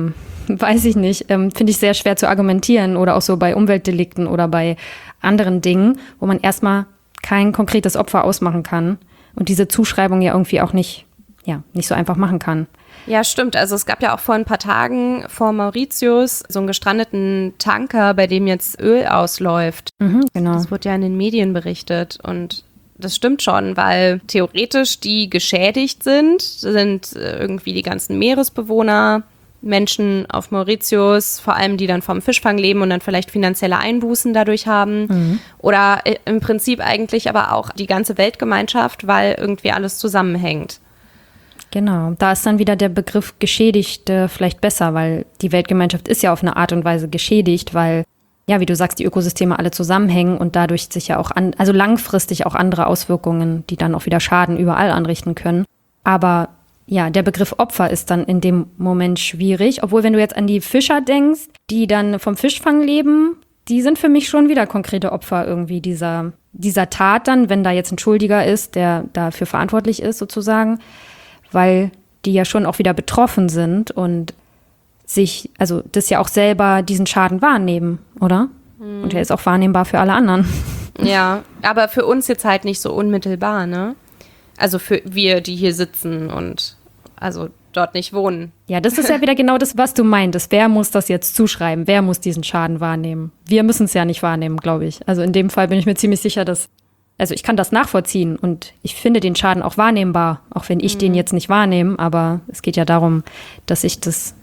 weiß ich nicht, finde ich sehr schwer zu argumentieren oder auch so bei Umweltdelikten oder bei anderen Dingen, wo man erstmal kein konkretes Opfer ausmachen kann und diese Zuschreibung ja irgendwie auch nicht so einfach machen kann. Ja, stimmt. Also es gab ja auch vor ein paar Tagen vor Mauritius so einen gestrandeten Tanker, bei dem jetzt Öl ausläuft. Genau. Das wurde ja in den Medien berichtet und das stimmt schon, weil theoretisch die geschädigt sind irgendwie die ganzen Meeresbewohner, Menschen auf Mauritius, vor allem die dann vom Fischfang leben und dann vielleicht finanzielle Einbußen dadurch haben. Oder im Prinzip eigentlich aber auch die ganze Weltgemeinschaft, weil irgendwie alles zusammenhängt. Genau, da ist dann wieder der Begriff Geschädigte vielleicht besser, weil die Weltgemeinschaft ist ja auf eine Art und Weise geschädigt, weil, ja, wie du sagst, die Ökosysteme alle zusammenhängen und dadurch sich ja auch also langfristig auch andere Auswirkungen, die dann auch wieder Schaden überall anrichten können. Aber ja, der Begriff Opfer ist dann in dem Moment schwierig, obwohl wenn du jetzt an die Fischer denkst, die dann vom Fischfang leben, die sind für mich schon wieder konkrete Opfer irgendwie dieser Tat dann, wenn da jetzt ein Schuldiger ist, der dafür verantwortlich ist sozusagen, weil die ja schon auch wieder betroffen sind und also das ja auch selber diesen Schaden wahrnehmen, oder? Und der ist auch wahrnehmbar für alle anderen. Ja, aber für uns jetzt halt nicht so unmittelbar, ne? Also für wir, die hier sitzen und also dort nicht wohnen. Ja, das ist ja wieder genau das, was du meintest. Wer muss das jetzt zuschreiben? Wer muss diesen Schaden wahrnehmen? Wir müssen es ja nicht wahrnehmen, glaube ich. Also in dem Fall bin ich mir ziemlich sicher, also ich kann das nachvollziehen und ich finde den Schaden auch wahrnehmbar, auch wenn ich den jetzt nicht wahrnehme, aber es geht ja darum, dass ich das,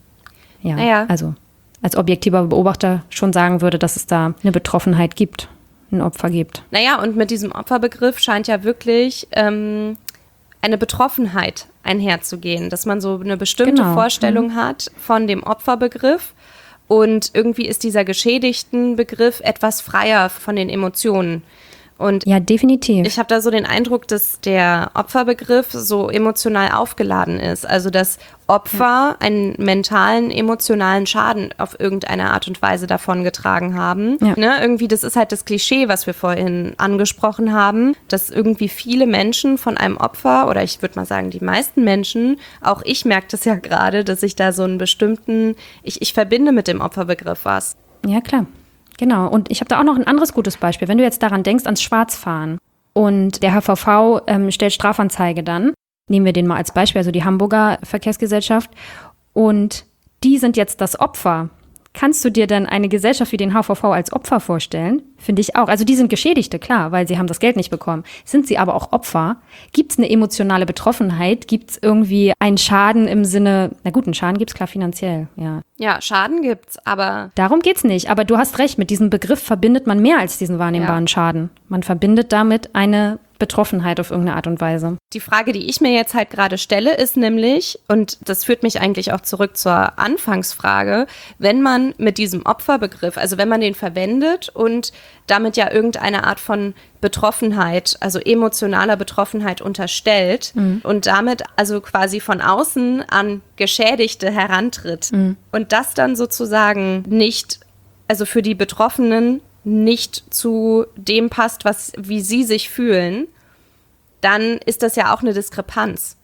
also als objektiver Beobachter schon sagen würde, dass es da eine Betroffenheit gibt, ein Opfer gibt. Naja, und mit diesem Opferbegriff scheint ja wirklich eine Betroffenheit einherzugehen, dass man so eine bestimmte Vorstellung hat von dem Opferbegriff und irgendwie ist dieser geschädigten Begriff etwas freier von den Emotionen. Und ja, definitiv. Ich habe da so den Eindruck, dass der Opferbegriff so emotional aufgeladen ist. Also dass Opfer einen mentalen, emotionalen Schaden auf irgendeine Art und Weise davongetragen haben. Ja. Ne? Irgendwie, das ist halt das Klischee, was wir vorhin angesprochen haben, dass irgendwie viele Menschen von einem Opfer, oder ich würde mal sagen, die meisten Menschen, auch ich merke das ja gerade, dass ich da so einen bestimmten, ich verbinde mit dem Opferbegriff was. Ja, klar. Genau, und ich habe da auch noch ein anderes gutes Beispiel. Wenn du jetzt daran denkst, ans Schwarzfahren und der HVV stellt Strafanzeige dann, nehmen wir den mal als Beispiel, also die Hamburger Verkehrsgesellschaft, und die sind jetzt das Opfer. Kannst du dir denn eine Gesellschaft wie den HVV als Opfer vorstellen? Finde ich auch. Also die sind Geschädigte, klar, weil sie haben das Geld nicht bekommen. Sind sie aber auch Opfer? Gibt es eine emotionale Betroffenheit? Gibt es irgendwie einen Schaden im Sinne, na gut, einen Schaden gibt es klar finanziell, ja. Ja, Schaden gibt's, aber... Darum geht's nicht, aber du hast recht, mit diesem Begriff verbindet man mehr als diesen wahrnehmbaren Schaden. Man verbindet damit eine Betroffenheit auf irgendeine Art und Weise. Die Frage, die ich mir jetzt halt gerade stelle, ist nämlich, und das führt mich eigentlich auch zurück zur Anfangsfrage, wenn man mit diesem Opferbegriff, also wenn man den verwendet und damit ja irgendeine Art von Betroffenheit, also emotionaler Betroffenheit unterstellt und damit also quasi von außen an Geschädigte herantritt und das dann sozusagen nicht, also für die Betroffenen nicht zu dem passt, wie sie sich fühlen, dann ist das ja auch eine Diskrepanz.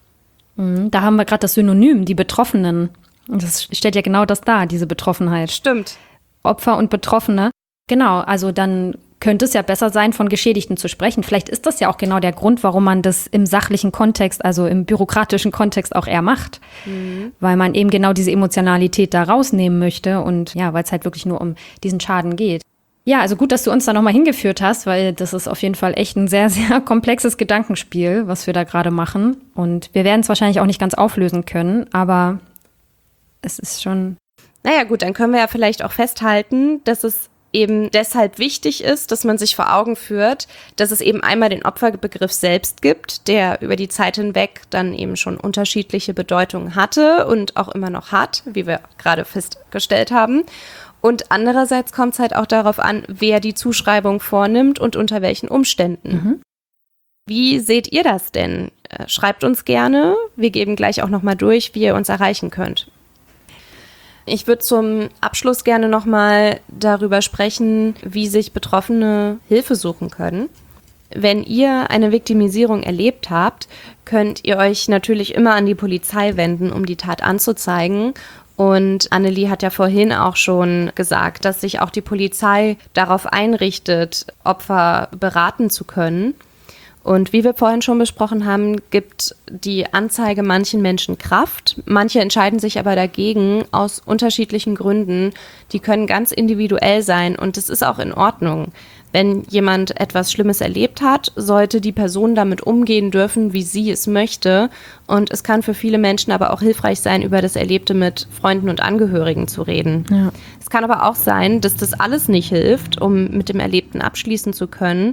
Da haben wir gerade das Synonym, die Betroffenen. Und das stellt ja genau das dar, diese Betroffenheit. Stimmt. Opfer und Betroffene. Genau, also dann könnte es ja besser sein, von Geschädigten zu sprechen. Vielleicht ist das ja auch genau der Grund, warum man das im sachlichen Kontext, also im bürokratischen Kontext auch eher macht. Weil man eben genau diese Emotionalität da rausnehmen möchte und ja, weil es halt wirklich nur um diesen Schaden geht. Ja, also gut, dass du uns da nochmal hingeführt hast, weil das ist auf jeden Fall echt ein sehr, sehr komplexes Gedankenspiel, was wir da gerade machen. Und wir werden es wahrscheinlich auch nicht ganz auflösen können, aber es ist schon... Naja gut, dann können wir ja vielleicht auch festhalten, dass es eben deshalb wichtig ist, dass man sich vor Augen führt, dass es eben einmal den Opferbegriff selbst gibt, der über die Zeit hinweg dann eben schon unterschiedliche Bedeutungen hatte und auch immer noch hat, wie wir gerade festgestellt haben. Und andererseits kommt es halt auch darauf an, wer die Zuschreibung vornimmt und unter welchen Umständen. Wie seht ihr das denn? Schreibt uns gerne. Wir geben gleich auch nochmal durch, wie ihr uns erreichen könnt. Ich würde zum Abschluss gerne nochmal darüber sprechen, wie sich Betroffene Hilfe suchen können. Wenn ihr eine Viktimisierung erlebt habt, könnt ihr euch natürlich immer an die Polizei wenden, um die Tat anzuzeigen. Und Annelie hat ja vorhin auch schon gesagt, dass sich auch die Polizei darauf einrichtet, Opfer beraten zu können. Und wie wir vorhin schon besprochen haben, gibt die Anzeige manchen Menschen Kraft. Manche entscheiden sich aber dagegen aus unterschiedlichen Gründen. Die können ganz individuell sein und es ist auch in Ordnung. Wenn jemand etwas Schlimmes erlebt hat, sollte die Person damit umgehen dürfen, wie sie es möchte. Und es kann für viele Menschen aber auch hilfreich sein, über das Erlebte mit Freunden und Angehörigen zu reden. Ja. Es kann aber auch sein, dass das alles nicht hilft, um mit dem Erlebten abschließen zu können.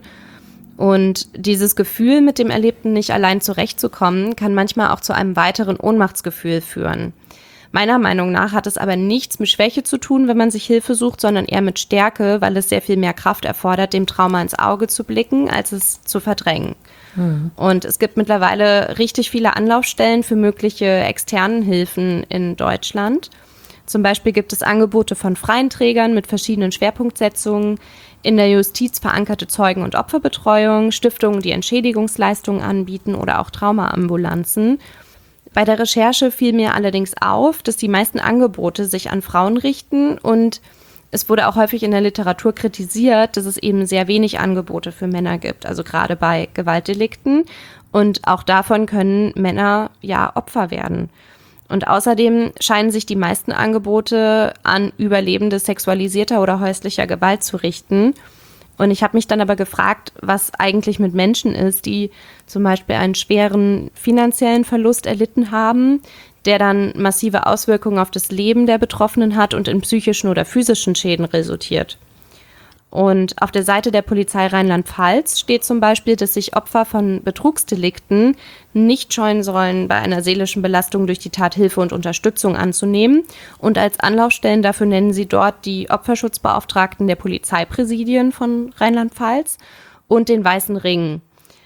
Und dieses Gefühl, mit dem Erlebten nicht allein zurechtzukommen, kann manchmal auch zu einem weiteren Ohnmachtsgefühl führen. Meiner Meinung nach hat es aber nichts mit Schwäche zu tun, wenn man sich Hilfe sucht, sondern eher mit Stärke, weil es sehr viel mehr Kraft erfordert, dem Trauma ins Auge zu blicken, als es zu verdrängen. Und es gibt mittlerweile richtig viele Anlaufstellen für mögliche externen Hilfen in Deutschland. Zum Beispiel gibt es Angebote von freien Trägern mit verschiedenen Schwerpunktsetzungen, in der Justiz verankerte Zeugen- und Opferbetreuung, Stiftungen, die Entschädigungsleistungen anbieten oder auch Traumaambulanzen. Bei der Recherche fiel mir allerdings auf, dass die meisten Angebote sich an Frauen richten und es wurde auch häufig in der Literatur kritisiert, dass es eben sehr wenig Angebote für Männer gibt, also gerade bei Gewaltdelikten. Und auch davon können Männer ja Opfer werden. Und außerdem scheinen sich die meisten Angebote an Überlebende sexualisierter oder häuslicher Gewalt zu richten. Und ich habe mich dann aber gefragt, was eigentlich mit Menschen ist, die zum Beispiel einen schweren finanziellen Verlust erlitten haben, der dann massive Auswirkungen auf das Leben der Betroffenen hat und in psychischen oder physischen Schäden resultiert. Und auf der Seite der Polizei Rheinland-Pfalz steht zum Beispiel, dass sich Opfer von Betrugsdelikten nicht scheuen sollen, bei einer seelischen Belastung durch die Tat Hilfe und Unterstützung anzunehmen. Und als Anlaufstellen dafür nennen sie dort die Opferschutzbeauftragten der Polizeipräsidien von Rheinland-Pfalz und den Weißen Ring.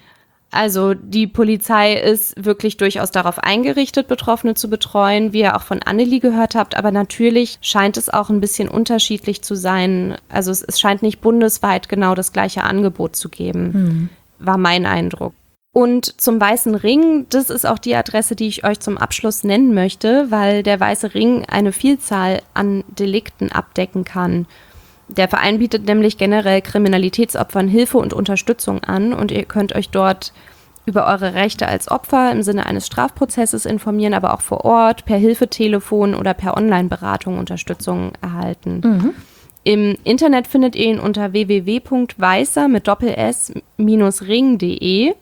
Also die Polizei ist wirklich durchaus darauf eingerichtet, Betroffene zu betreuen, wie ihr auch von Annelie gehört habt. Aber natürlich scheint es auch ein bisschen unterschiedlich zu sein. Also es scheint nicht bundesweit genau das gleiche Angebot zu geben, war mein Eindruck. Und zum Weißen Ring, das ist auch die Adresse, die ich euch zum Abschluss nennen möchte, weil der Weiße Ring eine Vielzahl an Delikten abdecken kann. Der Verein bietet nämlich generell Kriminalitätsopfern Hilfe und Unterstützung an und ihr könnt euch dort über eure Rechte als Opfer im Sinne eines Strafprozesses informieren, aber auch vor Ort, per Hilfetelefon oder per Online-Beratung Unterstützung erhalten. Im Internet findet ihr ihn unter www.weißer mit Doppel-S-ring.de.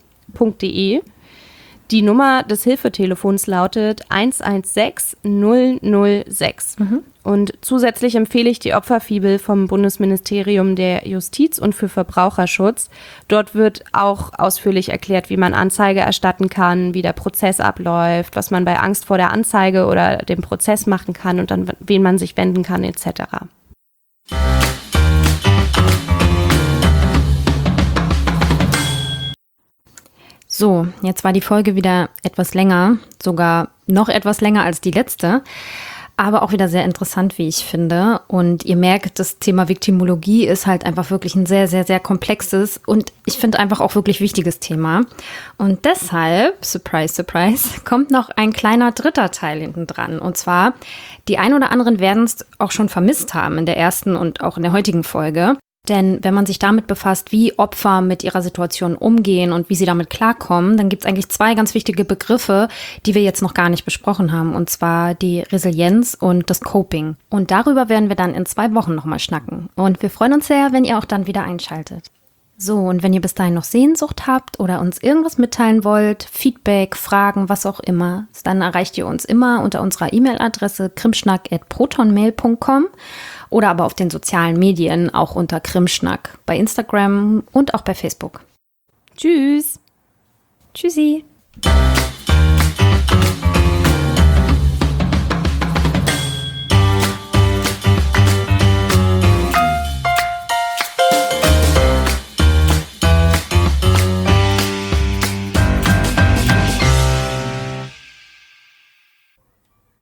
Die Nummer des Hilfetelefons lautet 116 006. Und zusätzlich empfehle ich die Opferfibel vom Bundesministerium der Justiz und für Verbraucherschutz. Dort wird auch ausführlich erklärt, wie man Anzeige erstatten kann, wie der Prozess abläuft, was man bei Angst vor der Anzeige oder dem Prozess machen kann und an wen man sich wenden kann, etc. So, jetzt war die Folge wieder etwas länger, sogar noch etwas länger als die letzte, aber auch wieder sehr interessant, wie ich finde. Und ihr merkt, das Thema Viktimologie ist halt einfach wirklich ein sehr, sehr, sehr komplexes und ich finde einfach auch wirklich wichtiges Thema. Und deshalb, surprise, surprise, kommt noch ein kleiner dritter Teil hinten dran. Und zwar, die ein oder anderen werden es auch schon vermisst haben in der ersten und auch in der heutigen Folge. Denn wenn man sich damit befasst, wie Opfer mit ihrer Situation umgehen und wie sie damit klarkommen, dann gibt es eigentlich zwei ganz wichtige Begriffe, die wir jetzt noch gar nicht besprochen haben, und zwar die Resilienz und das Coping. Und darüber werden wir dann in 2 Wochen nochmal schnacken. Und wir freuen uns sehr, wenn ihr auch dann wieder einschaltet. So, und wenn ihr bis dahin noch Sehnsucht habt oder uns irgendwas mitteilen wollt, Feedback, Fragen, was auch immer, dann erreicht ihr uns immer unter unserer E-Mail-Adresse krimschnack@protonmail.com oder aber auf den sozialen Medien auch unter Krimschnack bei Instagram und auch bei Facebook. Tschüss. Tschüssi.